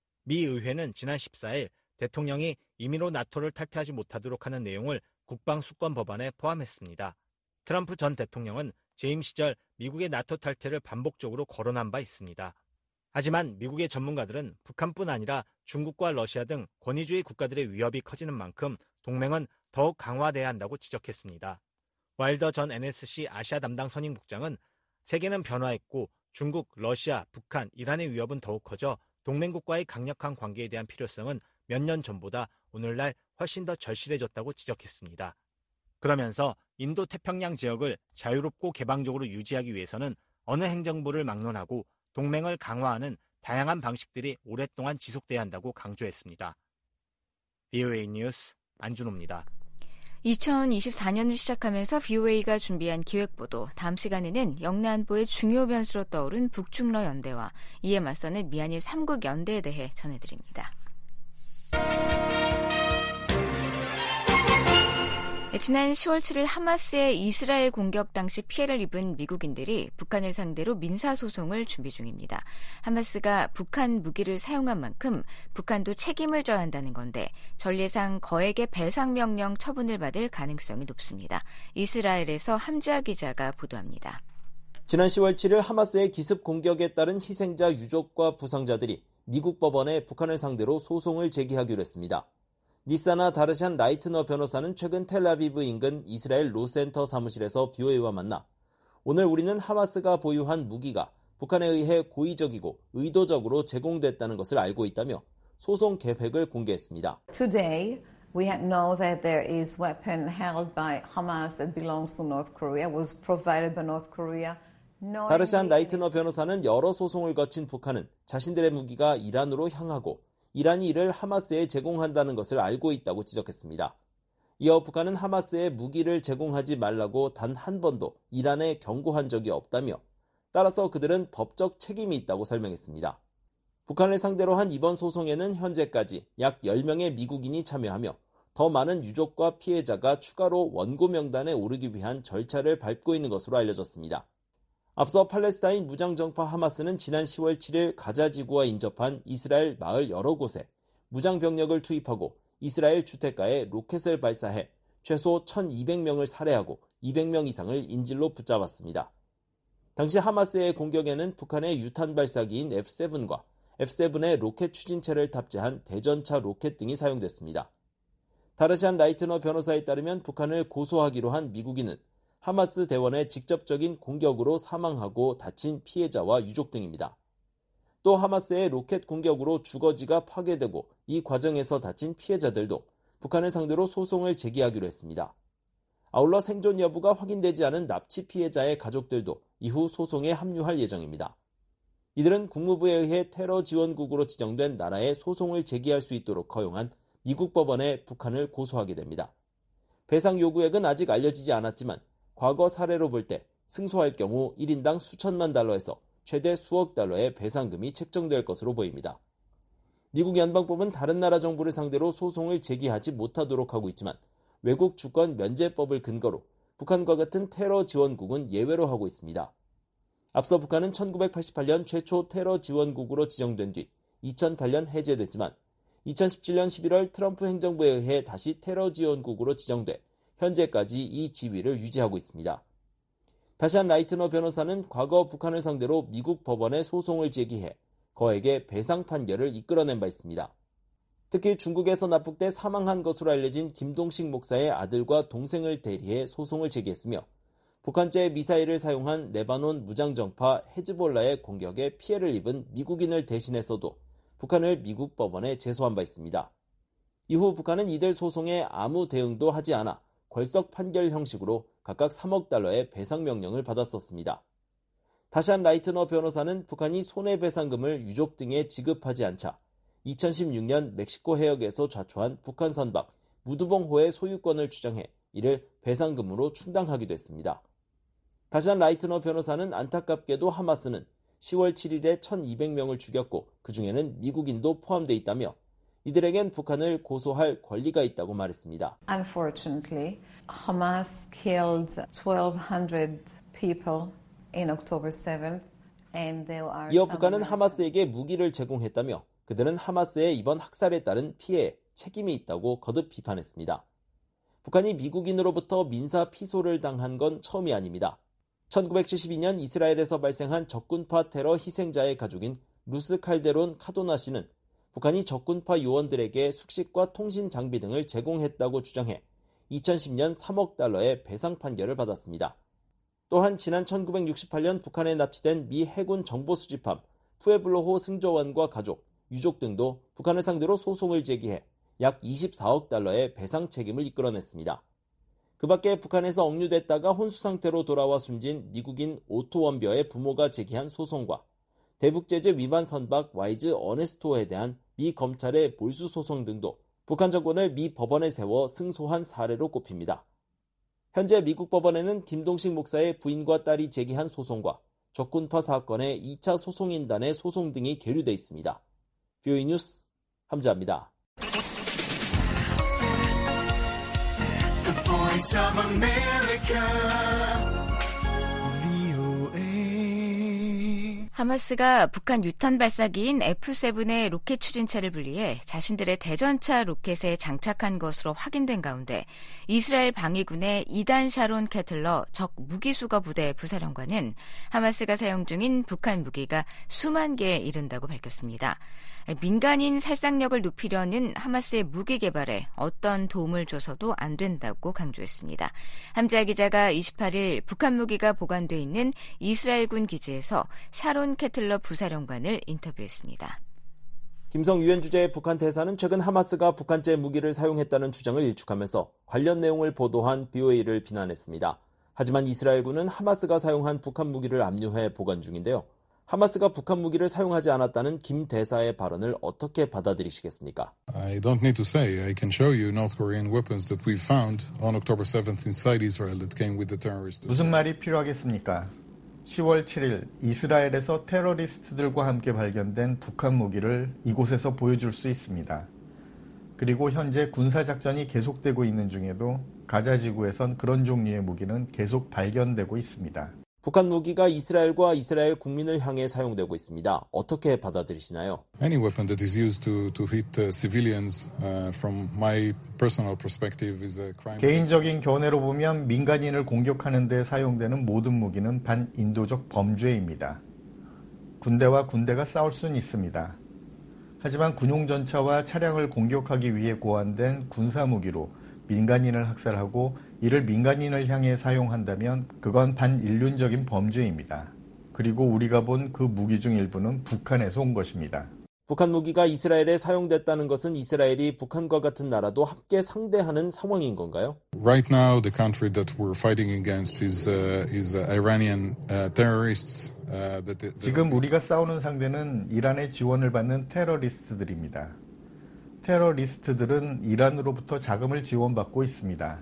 미 의회는 지난 십사일 대통령이 임의로 나토를 탈퇴하지 못하도록 하는 내용을 국방 수권 법안에 포함했습니다. 트럼프 전 대통령은 재임 시절 미국의 나토 탈퇴를 반복적으로 거론한 바 있습니다. 하지만 미국의 전문가들은 북한뿐 아니라 중국과 러시아 등 권위주의 국가들의 위협이 커지는 만큼 동맹은 더욱 강화돼야 한다고 지적했습니다. 와일더 전 엔에스씨 아시아 담당 선임국장은 세계는 변화했고 중국, 러시아, 북한, 이란의 위협은 더욱 커져 동맹국과의 강력한 관계에 대한 필요성은 몇 년 전보다 오늘날 훨씬 더 절실해졌다고 지적했습니다. 그러면서 인도 태평양 지역을 자유롭고 개방적으로 유지하기 위해서는 어느 행정부를 막론하고 동맹을 강화하는 다양한 방식들이 오랫동안 지속돼야 한다고 강조했습니다. 브이오에이 뉴스 안준호입니다. 이천이십사 년을 시작하면서 브이오에이가 준비한 기획보도, 다음 시간에는 영내안보의 중요 변수로 떠오른 북중러 연대와 이에 맞서는 미한일 삼국 연대에 대해 전해드립니다. 지난 시월 칠일 하마스의 이스라엘 공격 당시 피해를 입은 미국인들이 북한을 상대로 민사소송을 준비 중입니다. 하마스가 북한 무기를 사용한 만큼 북한도 책임을 져야 한다는 건데 전례상 거액의 배상명령 처분을 받을 가능성이 높습니다. 이스라엘에서 함지아 기자가 보도합니다. 지난 시월 칠일 하마스의 기습 공격에 따른 희생자 유족과 부상자들이 미국 법원에 북한을 상대로 소송을 제기하기로 했습니다. 니사나 다르샨 라이트너 변호사는 최근 텔아비브 인근 이스라엘 로센터 사무실에서 브이오에이와 만나 오늘 우리는 하마스가 보유한 무기가 북한에 의해 고의적이고 의도적으로 제공됐다는 것을 알고 있다며 소송 계획을 공개했습니다. Today, we know that there is weapon held by Hamas that belongs to North Korea, was provided by North Korea. 다르샨 라이트너 변호사는 여러 소송을 거친 북한은 자신들의 무기가 이란으로 향하고 이란이 이를 하마스에 제공한다는 것을 알고 있다고 지적했습니다. 이어 북한은 하마스에 무기를 제공하지 말라고 단 한 번도 이란에 경고한 적이 없다며 따라서 그들은 법적 책임이 있다고 설명했습니다. 북한을 상대로 한 이번 소송에는 현재까지 약 열 명의 미국인이 참여하며 더 많은 유족과 피해자가 추가로 원고 명단에 오르기 위한 절차를 밟고 있는 것으로 알려졌습니다. 앞서 팔레스타인 무장정파 하마스는 지난 시월 칠일 가자 지구와 인접한 이스라엘 마을 여러 곳에 무장병력을 투입하고 이스라엘 주택가에 로켓을 발사해 최소 천이백 명을 살해하고 이백 명 이상을 인질로 붙잡았습니다. 당시 하마스의 공격에는 북한의 유탄 발사기인 에프 세븐과 에프 세븐의 로켓 추진체를 탑재한 대전차 로켓 등이 사용됐습니다. 다르샨 라이트너 변호사에 따르면 북한을 고소하기로 한 미국인은 하마스 대원의 직접적인 공격으로 사망하고 다친 피해자와 유족 등입니다. 또 하마스의 로켓 공격으로 주거지가 파괴되고 이 과정에서 다친 피해자들도 북한을 상대로 소송을 제기하기로 했습니다. 아울러 생존 여부가 확인되지 않은 납치 피해자의 가족들도 이후 소송에 합류할 예정입니다. 이들은 국무부에 의해 테러 지원국으로 지정된 나라에 소송을 제기할 수 있도록 허용한 미국 법원에 북한을 고소하게 됩니다. 배상 요구액은 아직 알려지지 않았지만 과거 사례로 볼 때 승소할 경우 일 인당 수천만 달러에서 최대 수억 달러의 배상금이 책정될 것으로 보입니다. 미국 연방법은 다른 나라 정부를 상대로 소송을 제기하지 못하도록 하고 있지만 외국 주권 면제법을 근거로 북한과 같은 테러 지원국은 예외로 하고 있습니다. 앞서 북한은 천구백팔십팔 년 최초 테러 지원국으로 지정된 뒤 이천팔 년 해제됐지만 이천십칠 년 십일월 트럼프 행정부에 의해 다시 테러 지원국으로 지정돼 현재까지 이 지위를 유지하고 있습니다. 다시한 라이트너 변호사는 과거 북한을 상대로 미국 법원에 소송을 제기해 거액의 배상 판결을 이끌어낸 바 있습니다. 특히 중국에서 납북돼 사망한 것으로 알려진 김동식 목사의 아들과 동생을 대리해 소송을 제기했으며 북한제 미사일을 사용한 레바논 무장정파 헤즈볼라의 공격에 피해를 입은 미국인을 대신해서도 북한을 미국 법원에 제소한 바 있습니다. 이후 북한은 이들 소송에 아무 대응도 하지 않아 궐석 판결 형식으로 각각 삼억 달러의 배상 명령을 받았었습니다. 다시한 라이트너 변호사는 북한이 손해배상금을 유족 등에 지급하지 않자 이천십육 년 멕시코 해역에서 좌초한 북한 선박 무두봉호의 소유권을 주장해 이를 배상금으로 충당하기도 했습니다. 다시한 라이트너 변호사는 안타깝게도 하마스는 시월 칠일에 천이백 명을 죽였고 그중에는 미국인도 포함되어 있다며 이들에겐 북한을 고소할 권리가 있다고 말했습니다. Unfortunately, Hamas killed twelve hundred people in October seventh, and there are 이어 북한은 하마스에게 무기를 제공했다며 그들은 하마스의 이번 학살에 따른 피해에 책임이 있다고 거듭 비판했습니다. 북한이 미국인으로부터 민사 피소를 당한 건 처음이 아닙니다. 천구백칠십이 년 이스라엘에서 발생한 적군파 테러 희생자의 가족인 루스 칼데론 카도나 씨는 북한이 적군파 요원들에게 숙식과 통신 장비 등을 제공했다고 주장해 이천십 년 삼억 달러의 배상 판결을 받았습니다. 또한 지난 천구백육십팔 년 북한에 납치된 미 해군 정보 수집함 푸에블로호 승조원과 가족, 유족 등도 북한을 상대로 소송을 제기해 약 이십사억 달러의 배상 책임을 이끌어냈습니다. 그 밖에 북한에서 억류됐다가 혼수 상태로 돌아와 숨진 미국인 오토 원벼의 부모가 제기한 소송과 대북제재 위반 선박 와이즈 어네스토에 대한 미 검찰의 몰수 소송 등도 북한 정권을 미 법원에 세워 승소한 사례로 꼽힙니다. 현재 미국 법원에는 김동식 목사의 부인과 딸이 제기한 소송과 적군파 사건의 이 차 소송인단의 소송 등이 계류돼 있습니다. 비오이 뉴스 함자입니다. The Voice of America. 하마스가 북한 유탄 발사기인 에프 세븐의 로켓 추진체를 분리해 자신들의 대전차 로켓에 장착한 것으로 확인된 가운데 이스라엘 방위군의 이단 샤론 캐틀러 적 무기수거 부대 부사령관은 하마스가 사용 중인 북한 무기가 수만 개에 이른다고 밝혔습니다. 민간인 살상력을 높이려는 하마스의 무기 개발에 어떤 도움을 줘서도 안 된다고 강조했습니다. 함자 기자가 이십팔일 북한 무기가 보관돼 있는 이스라엘군 기지에서 샤론 캐틀러 부사령관을 인터뷰했습니다. 김성 유엔 주재의 북한 대사는 최근 하마스가 북한제 무기를 사용했다는 주장을 일축하면서 관련 내용을 보도한 비오에이를 비난했습니다. 하지만 이스라엘군은 하마스가 사용한 북한 무기를 압류해 보관 중인데요. 하마스가 북한 무기를 사용하지 않았다는 김 대사의 발언을 어떻게 받아들이시겠습니까? I don't need to say. I can show you North Korean weapons that we found on October seventh inside Israel that came with the terrorists. 무슨 말이 필요하겠습니까? 시월 칠일 이스라엘에서 테러리스트들과 함께 발견된 북한 무기를 이곳에서 보여줄 수 있습니다. 그리고 현재 군사작전이 계속되고 있는 중에도 가자 지구에선 그런 종류의 무기는 계속 발견되고 있습니다. 북한 무기가 이스라엘과 이스라엘 국민을 향해 사용되고 있습니다. 어떻게 받아들이시나요? Any weapon that is used to to hit uh, civilians, uh, from my personal perspective, is a crime. 개인적인 견해로 보면 민간인을 공격하는 데 사용되는 모든 무기는 반인도적 범죄입니다. 군대와 군대가 싸울 수는 있습니다. 하지만 군용 전차와 차량을 공격하기 위해 고안된 군사 무기로 민간인을 학살하고 이를 민간인을 향해 사용한다면 그건 반인륜적인 범죄입니다. 그리고 우리가 본 그 무기 중 일부는 북한에서 온 것입니다. 북한 무기가 이스라엘에 사용됐다는 것은 이스라엘이 북한과 같은 나라도 함께 상대하는 상황인 건가요? Right now, the country that we're fighting against is uh, is uh, Iranian uh, terrorists. Uh, that, that 지금 우리가 싸우는 상대는 이란의 지원을 받는 테러리스트들입니다. 테러리스트들은 이란으로부터 자금을 지원받고 있습니다.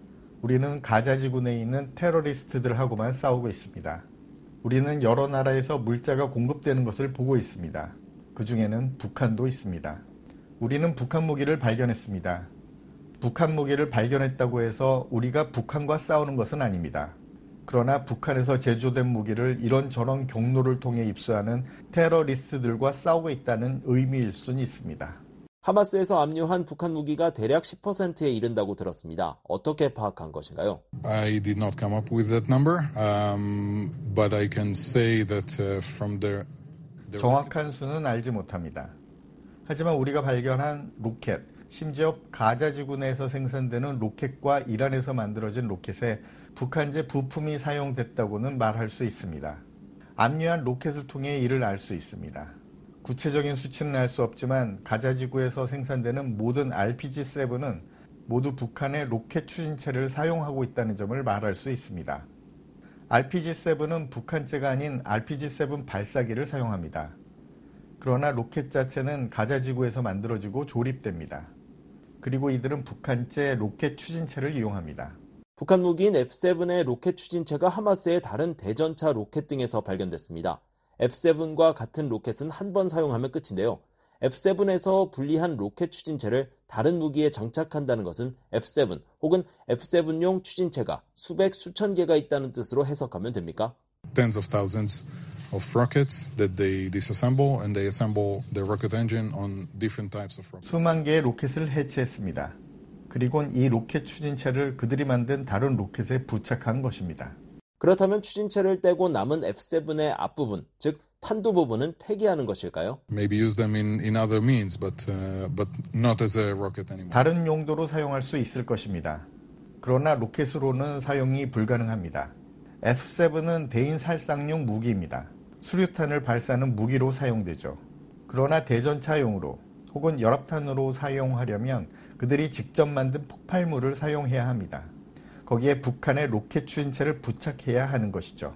우리는 가자 지구 내에 있는 테러리스트들하고만 싸우고 있습니다. 우리는 여러 나라에서 물자가 공급되는 것을 보고 있습니다. 그 중에는 북한도 있습니다. 우리는 북한 무기를 발견했습니다. 북한 무기를 발견했다고 해서 우리가 북한과 싸우는 것은 아닙니다. 그러나 북한에서 제조된 무기를 이런저런 경로를 통해 입수하는 테러리스트들과 싸우고 있다는 의미일 수는 있습니다. 하마스에서 압류한 북한 무기가 대략 십 퍼센트에 이른다고 들었습니다. 어떻게 파악한 것인가요? I did not come up with that number, um, but I can say that uh, from the, the 정확한 수는 알지 못합니다. 하지만 우리가 발견한 로켓, 심지어 가자 지구 내에서 생산되는 로켓과 이란에서 만들어진 로켓에 북한제 부품이 사용됐다고는 말할 수 있습니다. 압류한 로켓을 통해 이를 알 수 있습니다. 구체적인 수치는 알 수 없지만 가자 지구에서 생산되는 모든 알피지 세븐은 모두 북한의 로켓 추진체를 사용하고 있다는 점을 말할 수 있습니다. 알피지 세븐은 북한제가 아닌 알피지 세븐 발사기를 사용합니다. 그러나 로켓 자체는 가자 지구에서 만들어지고 조립됩니다. 그리고 이들은 북한제 로켓 추진체를 이용합니다. 북한 무기인 에프 세븐의 로켓 추진체가 하마스의 다른 대전차 로켓 등에서 발견됐습니다. 에프 세븐과 같은 로켓은 한 번 사용하면 끝인데요. 에프 세븐에서 분리한 로켓 추진체를 다른 무기에 장착한다는 것은 에프 세븐 혹은 에프 세븐용 추진체가 수백, 수천 개가 있다는 뜻으로 해석하면 됩니까? Tens of thousands of rockets that they disassemble and they assemble the rocket engine on different types of rockets. 수만 개의 로켓을 해체했습니다. 그리고 이 로켓 추진체를 그들이 만든 다른 로켓에 부착한 것입니다. 그렇다면 추진체를 떼고 남은 에프 세븐의 앞부분, 즉 탄두 부분은 폐기하는 것일까요? Maybe use them in, in other means, but, uh, but not as a rocket anymore. 다른 용도로 사용할 수 있을 것입니다. 그러나 로켓으로는 사용이 불가능합니다. 에프 세븐은 대인 살상용 무기입니다. 수류탄을 발사하는 무기로 사용되죠. 그러나 대전차용으로 혹은 연합탄으로 사용하려면 그들이 직접 만든 폭발물을 사용해야 합니다. 거기에 북한의 로켓 추진체를 부착해야 하는 것이죠.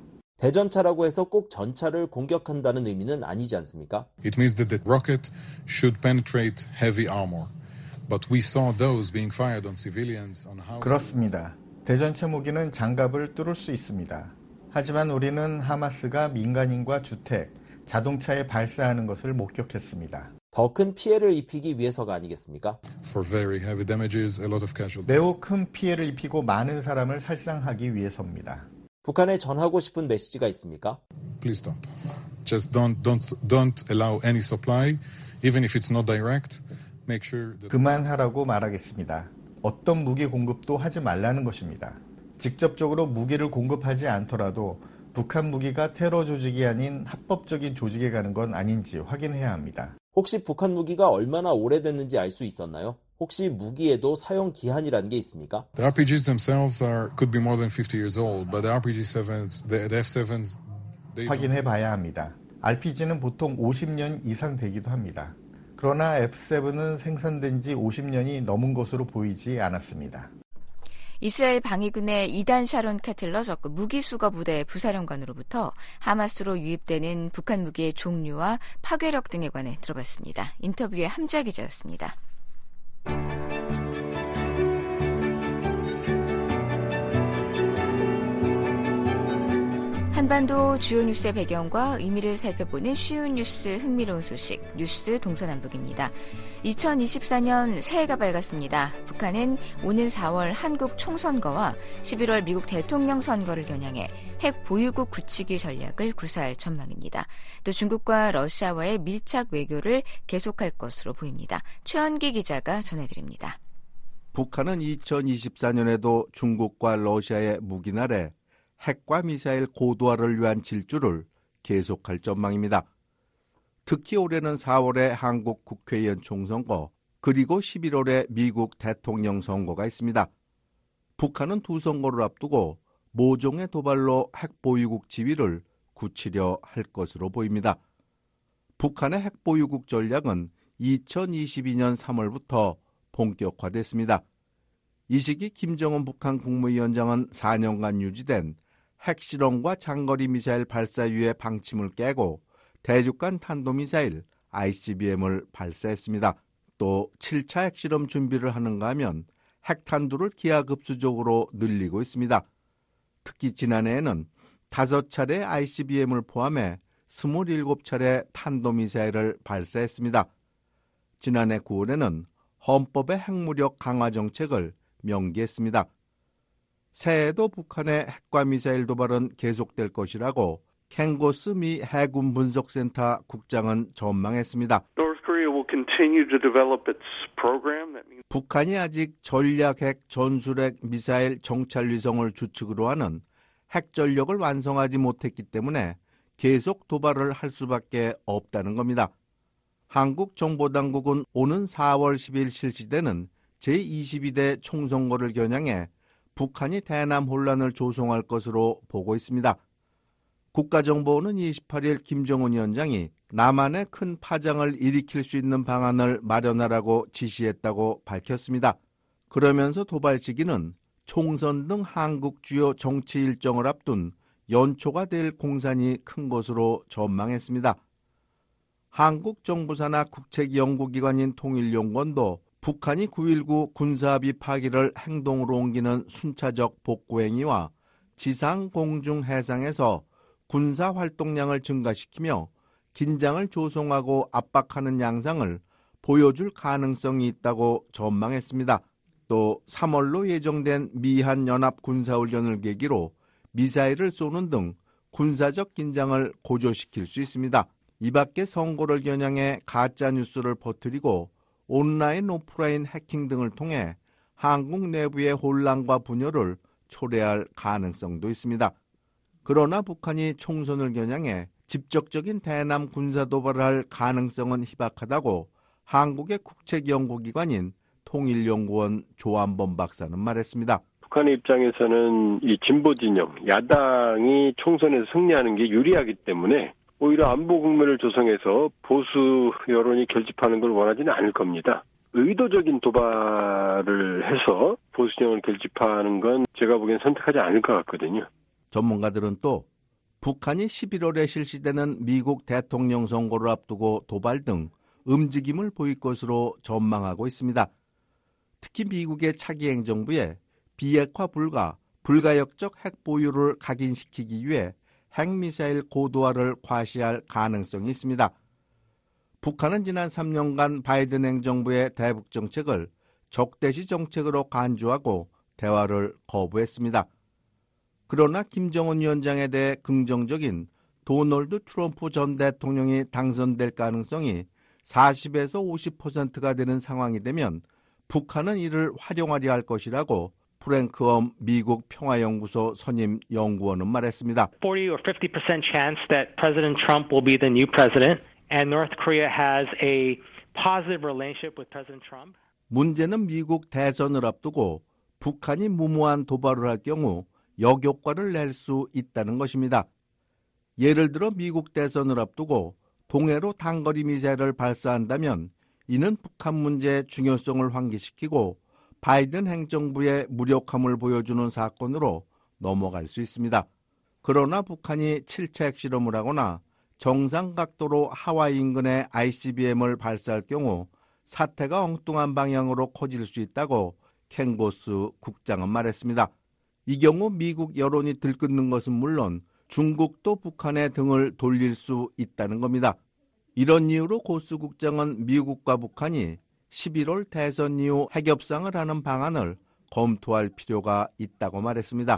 대전차라고 해서 꼭 전차를 공격한다는 의미는 아니지 않습니까? It means that the rocket should penetrate heavy armor. But we saw those being fired on civilians, on houses. 그렇습니다. 대전차 무기는 장갑을 뚫을 수 있습니다. 하지만 우리는 하마스가 민간인과 주택, 자동차에 발사하는 것을 목격했습니다. 더 큰 피해를 입히기 위해서가 아니겠습니까? For very heavy damages, a lot of casualties. 매우 큰 피해를 입히고 많은 사람을 살상하기 위해서입니다. 북한에 전하고 싶은 메시지가 있습니까? Please stop. Just don't don't don't allow any supply, even if it's not direct. Make sure that... 그만하라고 말하겠습니다. 어떤 무기 공급도 하지 말라는 것입니다. 직접적으로 무기를 공급하지 않더라도 북한 무기가 테러 조직이 아닌 합법적인 조직에 가는 건 아닌지 확인해야 합니다. 혹시 북한 무기가 얼마나 오래됐는지 알 수 있었나요? 혹시 무기에도 사용 기한이라는 게 있습니까? The 알피지's themselves are could be more than fifty years old, but the 알피지 sevens, the, the 에프 세븐s, they 확인해 봐야 합니다. 알피지는 보통 오십 년 이상 되기도 합니다. 그러나 에프 세븐은 생산된 지 오십 년이 넘은 것으로 보이지 않았습니다. 이스라엘 방위군의 이단 샤론 카틀러 적 무기수거 부대 부사령관으로부터 하마스로 유입되는 북한 무기의 종류와 파괴력 등에 관해 들어봤습니다. 인터뷰의 함자 기자였습니다. 한반도 주요 뉴스의 배경과 의미를 살펴보는 쉬운 뉴스, 흥미로운 소식, 뉴스 동서남북입니다. 이천이십사 년 새해가 밝았습니다. 북한은 오는 사월 한국 총선거와 십일월 미국 대통령 선거를 겨냥해 핵 보유국 굳히기 전략을 구사할 전망입니다. 또 중국과 러시아와의 밀착 외교를 계속할 것으로 보입니다. 최원기 기자가 전해드립니다. 북한은 이천이십사 년에도 중국과 러시아의 무기날에 핵과 미사일 고도화를 위한 질주를 계속할 전망입니다. 특히 올해는 사월에 한국 국회의원 총선거 그리고 십일월에 미국 대통령 선거가 있습니다. 북한은 두 선거를 앞두고 모종의 도발로 핵 보유국 지위를 굳히려 할 것으로 보입니다. 북한의 핵 보유국 전략은 이천이십이 년 삼월부터 본격화됐습니다. 이 시기 김정은 북한 국무위원장은 사 년간 유지된 핵실험과 장거리 미사일 발사유의 방침을 깨고 대륙간 탄도미사일 아이씨비엠을 발사했습니다. 또 칠 차 핵실험 준비를 하는가 하면 핵탄두를 기하급수적으로 늘리고 있습니다. 특히 지난해에는 다섯 차례 아이씨비엠을 포함해 스물일곱 차례 탄도미사일을 발사했습니다. 지난해 구월에는 헌법의 핵무력 강화 정책을 명기했습니다. 새해에도 북한의 핵과 미사일 도발은 계속될 것이라고 켄고스 미 해군 분석센터 국장은 전망했습니다. 북한이 아직 전략핵, 전술핵, 미사일, 정찰위성을 주축으로 하는 핵 전력을 완성하지 못했기 때문에 계속 도발을 할 수밖에 없다는 겁니다. 한국 정보당국은 오는 사월 십일 실시되는 제이십이 대 총선거를 겨냥해 북한이 대남 혼란을 조성할 것으로 보고 있습니다. 국가정보원은 이십팔 일 김정은 위원장이 남한에 큰 파장을 일으킬 수 있는 방안을 마련하라고 지시했다고 밝혔습니다. 그러면서 도발 시기는 총선 등 한국 주요 정치 일정을 앞둔 연초가 될 공산이 큰 것으로 전망했습니다. 한국 정부사나 국책 연구기관인 통일연구원도 북한이 구일구 군사합의 파기를 행동으로 옮기는 순차적 복구행위와 지상, 공중, 해상에서 군사 활동량을 증가시키며 긴장을 조성하고 압박하는 양상을 보여줄 가능성이 있다고 전망했습니다. 또 삼월로 예정된 미한 연합 군사훈련을 계기로 미사일을 쏘는 등 군사적 긴장을 고조시킬 수 있습니다. 이 밖에 선거를 겨냥해 가짜뉴스를 퍼뜨리고 온라인, 오프라인 해킹 등을 통해 한국 내부의 혼란과 분열을 초래할 가능성도 있습니다. 그러나 북한이 총선을 겨냥해 직접적인 대남 군사 도발을 할 가능성은 희박하다고 한국의 국책연구기관인 통일연구원 조한범 박사는 말했습니다. 북한의 입장에서는 이 진보 진영, 야당이 총선에서 승리하는 게 유리하기 때문에 오히려 안보 국면을 조성해서 보수 여론이 결집하는 걸 원하지는 않을 겁니다. 의도적인 도발을 해서 보수 진영을 결집하는 건 제가 보기엔 선택하지 않을 것 같거든요. 전문가들은 또 북한이 십일월에 실시되는 미국 대통령 선거를 앞두고 도발 등 움직임을 보일 것으로 전망하고 있습니다. 특히 미국의 차기 행정부에 비핵화 불가, 불가역적 핵 보유를 각인시키기 위해 핵미사일 고도화를 과시할 가능성이 있습니다. 북한은 지난 삼 년간 바이든 행정부의 대북 정책을 적대시 정책으로 간주하고 대화를 거부했습니다. 그러나 김정은 위원장에 대해 긍정적인 도널드 트럼프 전 대통령이 당선될 가능성이 사십에서 오십 퍼센트가 되는 상황이 되면 북한은 이를 활용하려 할 것이라고 프랭크 엄 미국 평화연구소 선임 연구원은 말했습니다. forty or fifty percent chance that President Trump will be the new president and North Korea has a positive relationship with President Trump. 문제는 미국 대선을 앞두고 북한이 무모한 도발을 할 경우 역효과를 낼 수 있다는 것입니다. 예를 들어 미국 대선을 앞두고 동해로 단거리 미사일을 발사한다면 이는 북한 문제의 중요성을 환기시키고 바이든 행정부의 무력함을 보여주는 사건으로 넘어갈 수 있습니다. 그러나 북한이 칠 차 핵실험을 하거나 정상 각도로 하와이 인근에 아이씨비엠을 발사할 경우 사태가 엉뚱한 방향으로 커질 수 있다고 켄 고스 국장은 말했습니다. 이 경우 미국 여론이 들끓는 것은 물론 중국도 북한의 등을 돌릴 수 있다는 겁니다. 이런 이유로 고스 국장은 미국과 북한이 십일월 대선 이후 핵협상을 하는 방안을 검토할 필요가 있다고 말했습니다.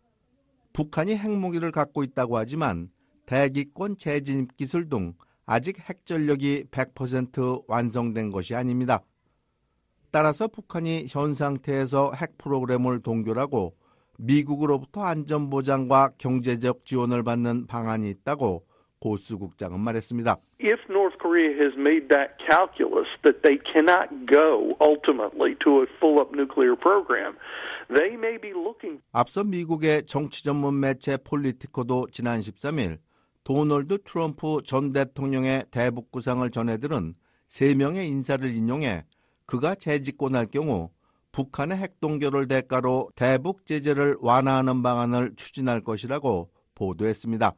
북한이 핵무기를 갖고 있다고 하지만 대기권 재진입 기술 등 아직 핵전력이 백 퍼센트 완성된 것이 아닙니다. 따라서 북한이 현 상태에서 핵 프로그램을 동결하고 미국으로부터 안전보장과 경제적 지원을 받는 방안이 있다고 고스 국장은 말했습니다. If North Korea has made that calculus that they cannot go ultimately to a full-up nuclear program, they may be looking. 앞서 미국의 정치 전문 매체 폴리티코도 지난 십삼 일 도널드 트럼프 전 대통령의 대북 구상을 전해들은 세 명의 인사를 인용해 그가 재집권할 경우 북한의 핵동결을 대가로 대북 제재를 완화하는 방안을 추진할 것이라고 보도했습니다.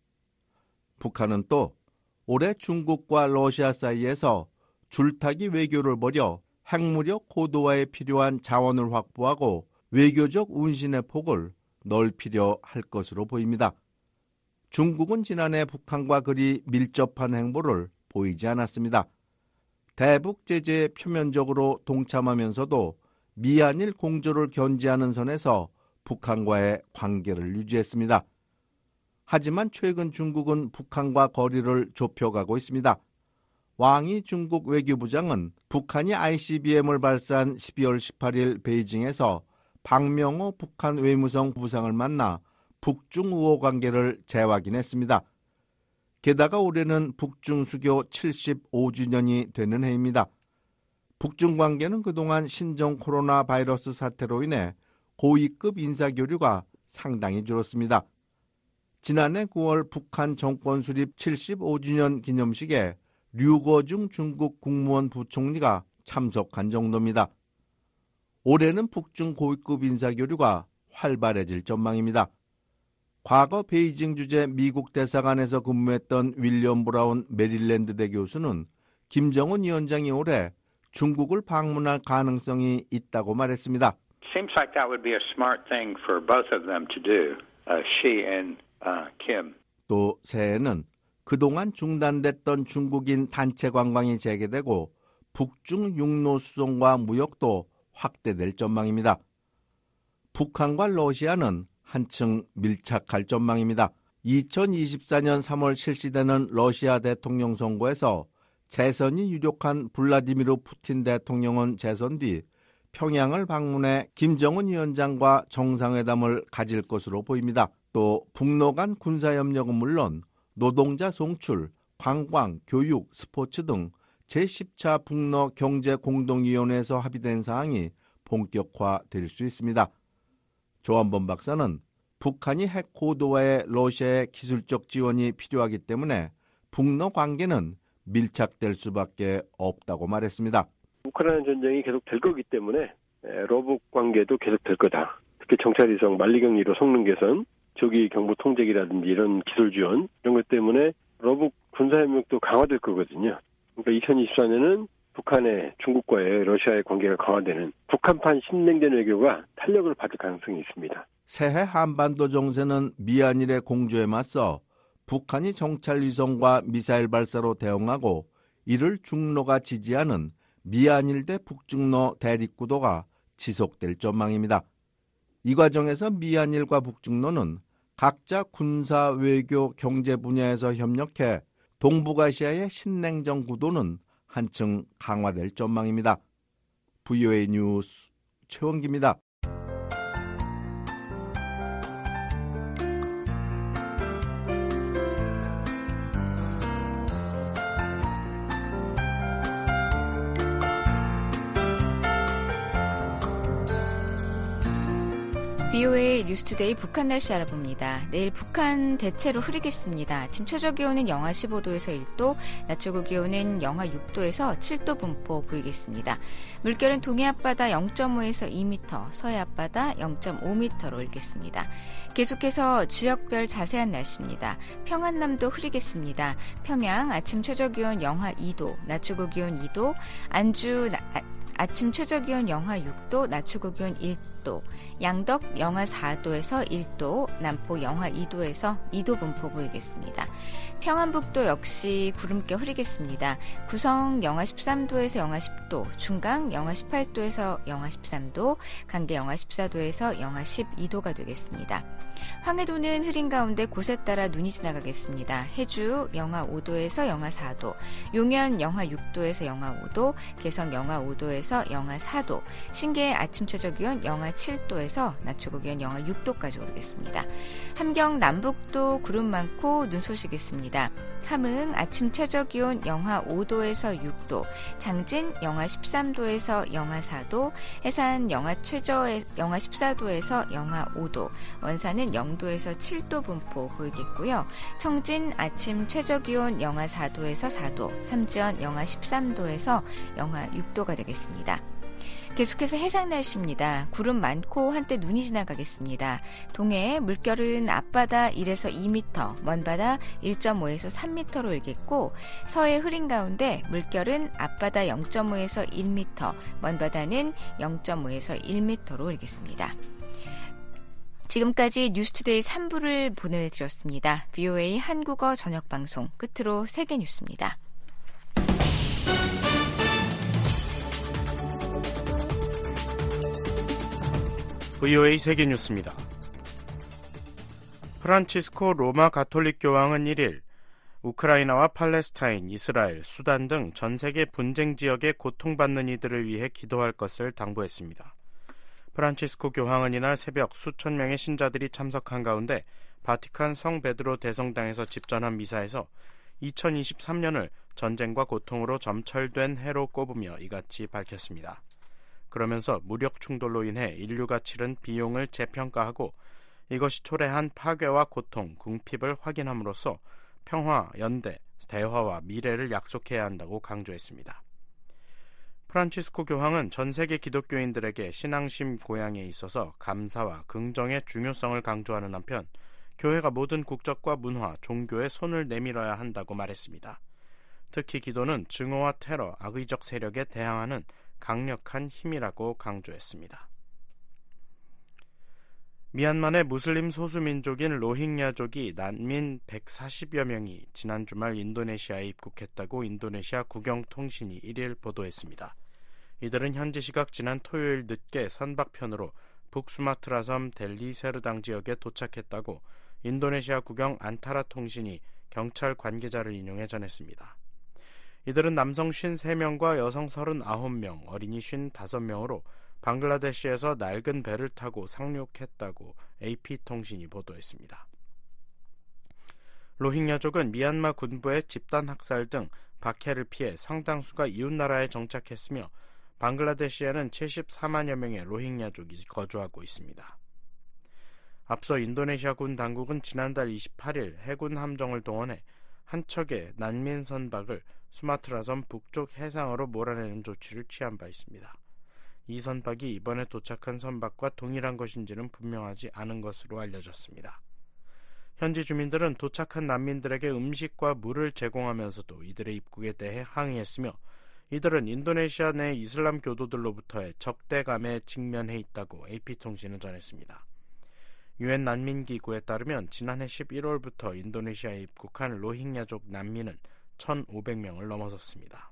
북한은 또 올해 중국과 러시아 사이에서 줄타기 외교를 벌여 핵무력 고도화에 필요한 자원을 확보하고 외교적 운신의 폭을 넓히려 할 것으로 보입니다. 중국은 지난해 북한과 그리 밀접한 행보를 보이지 않았습니다. 대북 제재에 표면적으로 동참하면서도 미한일 공조를 견지하는 선에서 북한과의 관계를 유지했습니다. 하지만 최근 중국은 북한과 거리를 좁혀가고 있습니다. 왕이 중국 외교부장은 북한이 아이씨비엠을 발사한 십이월 십팔일 베이징에서 박명호 북한 외무성 부상을 만나 북중 우호 관계를 재확인했습니다. 게다가 올해는 북중 수교 칠십오 주년이 되는 해입니다. 북중 관계는 그동안 신종 코로나 바이러스 사태로 인해 고위급 인사교류가 상당히 줄었습니다. 지난해 구월 북한 정권 수립 칠십오 주년 기념식에 류거중 중국 국무원 부총리가 참석한 정도입니다. 올해는 북중 고위급 인사교류가 활발해질 전망입니다. 과거 베이징 주재 미국 대사관에서 근무했던 윌리엄 브라운 메릴랜드대 교수는 김정은 위원장이 올해 중국을 방문할 가능성이 있다고 말했습니다. Seems like that would be a smart thing for both of them to do, uh, Xi and uh, Kim. 또 새해에는 그동안 중단됐던 중국인 단체 관광이 재개되고 북중 육로 수송과 무역도 확대될 전망입니다. 북한과 러시아는 한층 밀착할 전망입니다. 이천이십사년 삼월 실시되는 러시아 대통령 선거에서 재선이 유력한 블라디미르 푸틴 대통령은 재선 뒤 평양을 방문해 김정은 위원장과 정상회담을 가질 것으로 보입니다. 또 북러 간 군사협력은 물론 노동자 송출, 관광, 교육, 스포츠 등 제십 차 북러 경제공동위원회에서 합의된 사항이 본격화될 수 있습니다. 조한범 박사는 북한이 핵 고도화에 러시아의 기술적 지원이 필요하기 때문에 북러 관계는 밀착될 수밖에 없다고 말했습니다. 우크라이나 전쟁이 계속 될 거기 때문에 러북 관계도 계속 될 거다. 특히 정찰위성 만리경 일 호 성능 개선, 조기 경보 통제기라든지 이런 기술 지원 이런 것 때문에 러북 군사협력도 강화될 거거든요. 그러니까 이천이십사 년은 북한의 중국과의 러시아의 관계가 강화되는 북한판 신냉전 외교가 탄력을 받을 가능성이 있습니다. 새해 한반도 정세는 미한일의 공조에 맞서 북한이 정찰위성과 미사일 발사로 대응하고 이를 중로가 지지하는 미한일 대 북중로 대립구도가 지속될 전망입니다. 이 과정에서 미한일과 북중로는 각자 군사, 외교, 경제 분야에서 협력해 동북아시아의 신냉전 구도는 한층 강화될 전망입니다. 브이오에이 뉴스 최원기입니다. 비오에이 뉴스투데이 북한 날씨 알아봅니다. 내일 북한 대체로 흐리겠습니다. 아침 최저기온은 영하 십오 도에서 일 도, 낮 최고기온은 영하 육 도에서 칠 도 분포 보이겠습니다. 물결은 동해 앞바다 영 점 오에서 이 미터, 서해 앞바다 영 점 오 미터로 일겠습니다. 계속해서 지역별 자세한 날씨입니다. 평안남도 흐리겠습니다. 평양 아침 최저기온 영하 이 도, 낮 최고기온 이 도, 안주 나, 아, 아침 최저기온 영하 육 도, 낮 최고기온 일 도, 양덕 영하 사 도에서 일 도, 남포 영하 이 도에서 이 도 분포 보이겠습니다. 평안북도 역시 구름께 흐리겠습니다. 구성 영하 십삼 도에서 영하 십 도, 중강 영하 십팔 도에서 영하 십삼 도, 강계 영하 십사 도에서 영하 십이 도가 되겠습니다. 황해도는 흐린 가운데 곳에 따라 눈이 지나가겠습니다. 해주 영하 오 도에서 영하 사 도, 용현 영하 육 도에서 영하 오 도, 개성 영하 오 도에서 영하 사 도, 신계 아침 최저기온 영하 칠 도에서 낮 최고기온 영하 육 도까지 오르겠습니다. 함경 남북도 구름 많고 눈 소식 있습니다. 함흥 아침 최저기온 영하 오 도에서 육 도, 장진 영하 십삼 도에서 영하 사 도, 해산 영하 최저 영하 십사 도에서 영하 오 도, 원산은 영 도에서 칠 도 분포 보이겠고요. 청진 아침 최저기온 영하 사 도에서 사 도, 삼지연 영하 십삼 도에서 영하 육 도가 되겠습니다. 계속해서 해상 날씨입니다. 구름 많고 한때 눈이 지나가겠습니다. 동해 물결은 앞바다 일에서 이 미터, 먼바다 일 점 오에서 삼 미터로 일겠고, 서해 흐린 가운데 물결은 앞바다 영 점 오에서 일 미터, 먼바다는 영 점 오에서 일 미터로 일겠습니다. 지금까지 뉴스투데이 삼 부를 보내드렸습니다. 비오에이 한국어 저녁방송 끝으로 세계 뉴스입니다. 브이오에이 세계뉴스입니다. 프란치스코 로마 가톨릭 교황은 일 일 우크라이나와 팔레스타인, 이스라엘, 수단 등 전 세계 분쟁 지역에 고통받는 이들을 위해 기도할 것을 당부했습니다. 프란치스코 교황은 이날 새벽 수천 명의 신자들이 참석한 가운데 바티칸 성 베드로 대성당에서 집전한 미사에서 이천이십삼 년을 전쟁과 고통으로 점철된 해로 꼽으며 이같이 밝혔습니다. 그러면서 무력 충돌로 인해 인류가 치른 비용을 재평가하고 이것이 초래한 파괴와 고통, 궁핍을 확인함으로써 평화, 연대, 대화와 미래를 약속해야 한다고 강조했습니다. 프란치스코 교황은 전 세계 기독교인들에게 신앙심 고양에 있어서 감사와 긍정의 중요성을 강조하는 한편 교회가 모든 국적과 문화, 종교에 손을 내밀어야 한다고 말했습니다. 특히 기도는 증오와 테러, 악의적 세력에 대항하는 강력한 힘이라고 강조했습니다. 미얀마의 무슬림 소수민족인 로힝야족이 난민 백사십여 명이 지난 주말 인도네시아에 입국했다고 인도네시아 국영통신이 일 일 보도했습니다. 이들은 현지 시각 지난 토요일 늦게 선박편으로 북수마트라섬 델리세르당 지역에 도착했다고 인도네시아 국영 안타라 통신이 경찰 관계자를 인용해 전했습니다. 이들은 남성 오십삼 명과 여성 삼십구 명, 어린이 오십오 명으로 방글라데시에서 낡은 배를 타고 상륙했다고 에이피통신이 보도했습니다. 로힝야족은 미얀마 군부의 집단 학살 등 박해를 피해 상당수가 이웃나라에 정착했으며 방글라데시에는 칠십사만여 명의 로힝야족이 거주하고 있습니다. 앞서 인도네시아 군 당국은 지난달 이십팔 일 해군 함정을 동원해 한 척의 난민 선박을 수마트라섬 북쪽 해상으로 몰아내는 조치를 취한 바 있습니다. 이 선박이 이번에 도착한 선박과 동일한 것인지는 분명하지 않은 것으로 알려졌습니다. 현지 주민들은 도착한 난민들에게 음식과 물을 제공하면서도 이들의 입국에 대해 항의했으며 이들은 인도네시아 내 이슬람 교도들로부터의 적대감에 직면해 있다고 에이피통신은 전했습니다. 유엔 난민기구에 따르면 지난해 십일월부터 인도네시아에 입국한 로힝야족 난민은 천오백 명을 넘어섰습니다.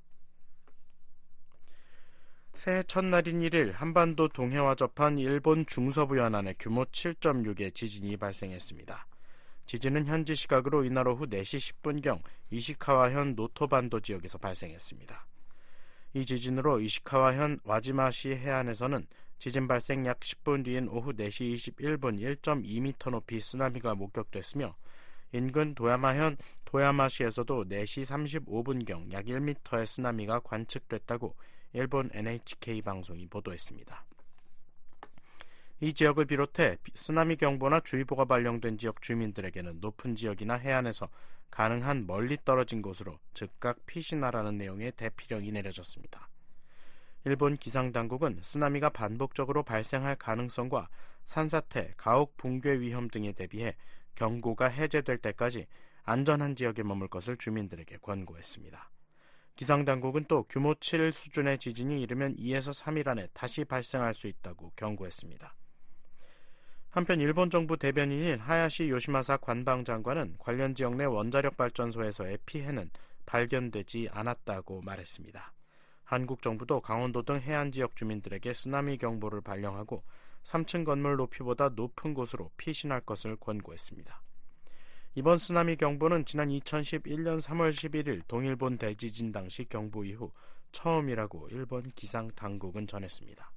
새해 첫날인 일일 한반도 동해와 접한 일본 중서부 연안에 규모 칠 점 육의 지진이 발생했습니다. 지진은 현지 시각으로 이날 오후 네 시 십 분경 이시카와현 노토반도 지역에서 발생했습니다. 이 지진으로 이시카와현 와지마시 해안에서는 지진 발생 약 십 분 뒤인 오후 네 시 이십일 분 일 점 이 미터 높이 쓰나미가 목격됐으며 인근 도야마현 도야마시에서도 네 시 삼십오 분경 약 일 미터의 쓰나미가 관측됐다고 일본 엔에이치케이 방송이 보도했습니다. 이 지역을 비롯해 쓰나미 경보나 주의보가 발령된 지역 주민들에게는 높은 지역이나 해안에서 가능한 멀리 떨어진 곳으로 즉각 피신하라는 내용의 대피령이 내려졌습니다. 일본 기상당국은 쓰나미가 반복적으로 발생할 가능성과 산사태, 가옥 붕괴 위험 등에 대비해 경고가 해제될 때까지 안전한 지역에 머물 것을 주민들에게 권고했습니다. 기상당국은 또 규모 칠 수준의 지진이 이르면 이에서 삼 일 안에 다시 발생할 수 있다고 경고했습니다. 한편 일본 정부 대변인인 하야시 요시마사 관방장관은 관련 지역 내 원자력 발전소에서의 피해는 발견되지 않았다고 말했습니다. 한국 정부도 강원도 등 해안 지역 주민들에게 쓰나미 경보를 발령하고 삼 층 건물 높이보다 높은 곳으로 피신할 것을 권고했습니다. 이번 쓰나미 경보는 지난 이천십일 년 삼월 십일일 동일본 대지진 당시 경보 이후 처음이라고 일본 기상 당국은 전했습니다.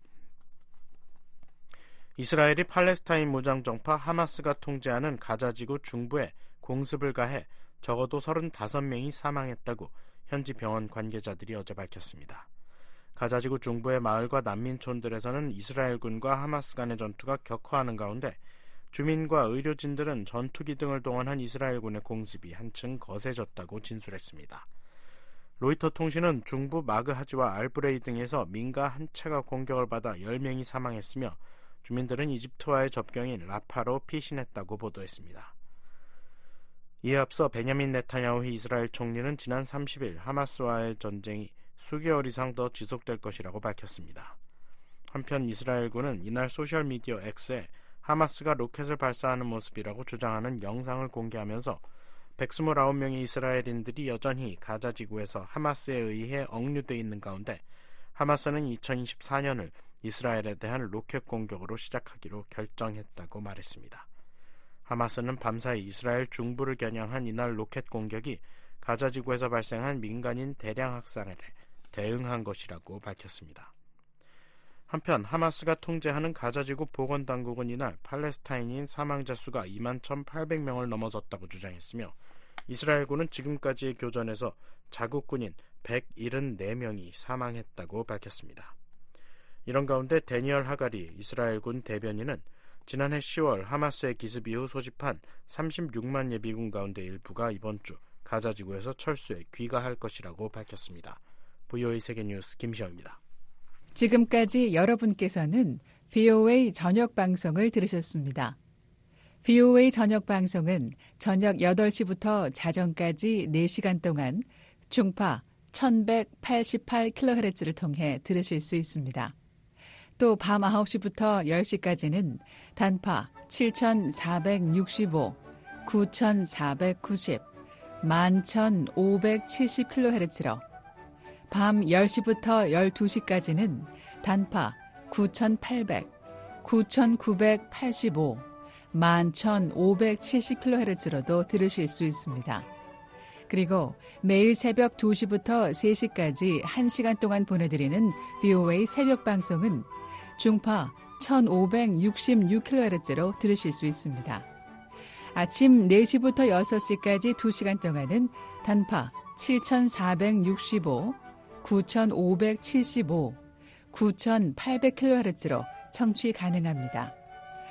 이스라엘이 팔레스타인 무장정파 하마스가 통제하는 가자지구 중부에 공습을 가해 적어도 서른다섯 명이 사망했다고 현지 병원 관계자들이 어제 밝혔습니다. 가자지구 중부의 마을과 난민촌들에서는 이스라엘군과 하마스 간의 전투가 격화하는 가운데 주민과 의료진들은 전투기 등을 동원한 이스라엘군의 공습이 한층 거세졌다고 진술했습니다. 로이터 통신은 중부 마그하지와 알브레이 등에서 민가 한 채가 공격을 받아 열 명이 사망했으며 주민들은 이집트와의 접경인 라파로 피신했다고 보도했습니다. 이에 앞서 베냐민 네타냐후 이스라엘 총리는 지난 삼십일 하마스와의 전쟁이 수개월 이상 더 지속될 것이라고 밝혔습니다. 한편 이스라엘군은 이날 소셜미디어 X에 하마스가 로켓을 발사하는 모습이라고 주장하는 영상을 공개하면서 백이십구 명의 이스라엘인들이 여전히 가자 지구에서 하마스에 의해 억류돼 있는 가운데 하마스는 이천이십사 년을 이스라엘에 대한 로켓 공격으로 시작하기로 결정했다고 말했습니다. 하마스는 밤사이 이스라엘 중부를 겨냥한 이날 로켓 공격이 가자 지구에서 발생한 민간인 대량 학살에 대응한 것이라고 밝혔습니다. 한편 하마스가 통제하는 가자지구 보건당국은 이날 팔레스타인인 사망자 수가 이만 천팔백 명을 넘어섰다고 주장했으며 이스라엘군은 지금까지의 교전에서 자국군인 백칠십사 명이 사망했다고 밝혔습니다. 이런 가운데 데니얼 하가리 이스라엘군 대변인은 지난해 시월 하마스의 기습 이후 소집한 삼십육만 예비군 가운데 일부가 이번 주 가자지구에서 철수에 귀가할 것이라고 밝혔습니다. 브이오에이 세계뉴스 김시영입니다. 지금까지 여러분께서는 브이오에이 저녁 방송을 들으셨습니다. 브이오에이 저녁 방송은 저녁 여덟 시부터 자정까지 네 시간 동안 중파 천백팔십팔 킬로헤르츠를 통해 들으실 수 있습니다. 또 밤 아홉 시부터 열 시까지는 단파 칠천사백육십오, 구천사백구십, 만 천오백칠십 킬로헤르츠로 밤 열 시부터 열두 시까지는 단파 구천팔백, 구천구백팔십오, 만 천오백칠십 킬로헤르츠로도 들으실 수 있습니다. 그리고 매일 새벽 두 시부터 세 시까지 한 시간 동안 보내드리는 브이오에이 새벽 방송은 중파 천오백육십육 킬로헤르츠로 들으실 수 있습니다. 아침 네 시부터 여섯 시까지 두 시간 동안은 단파 칠천사백육십오, 구천오백칠십오, 구천팔백 킬로헤르츠로 청취 가능합니다.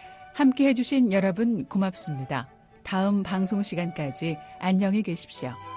함께 해주신 여러분 고맙습니다. 다음 방송 시간까지 안녕히 계십시오.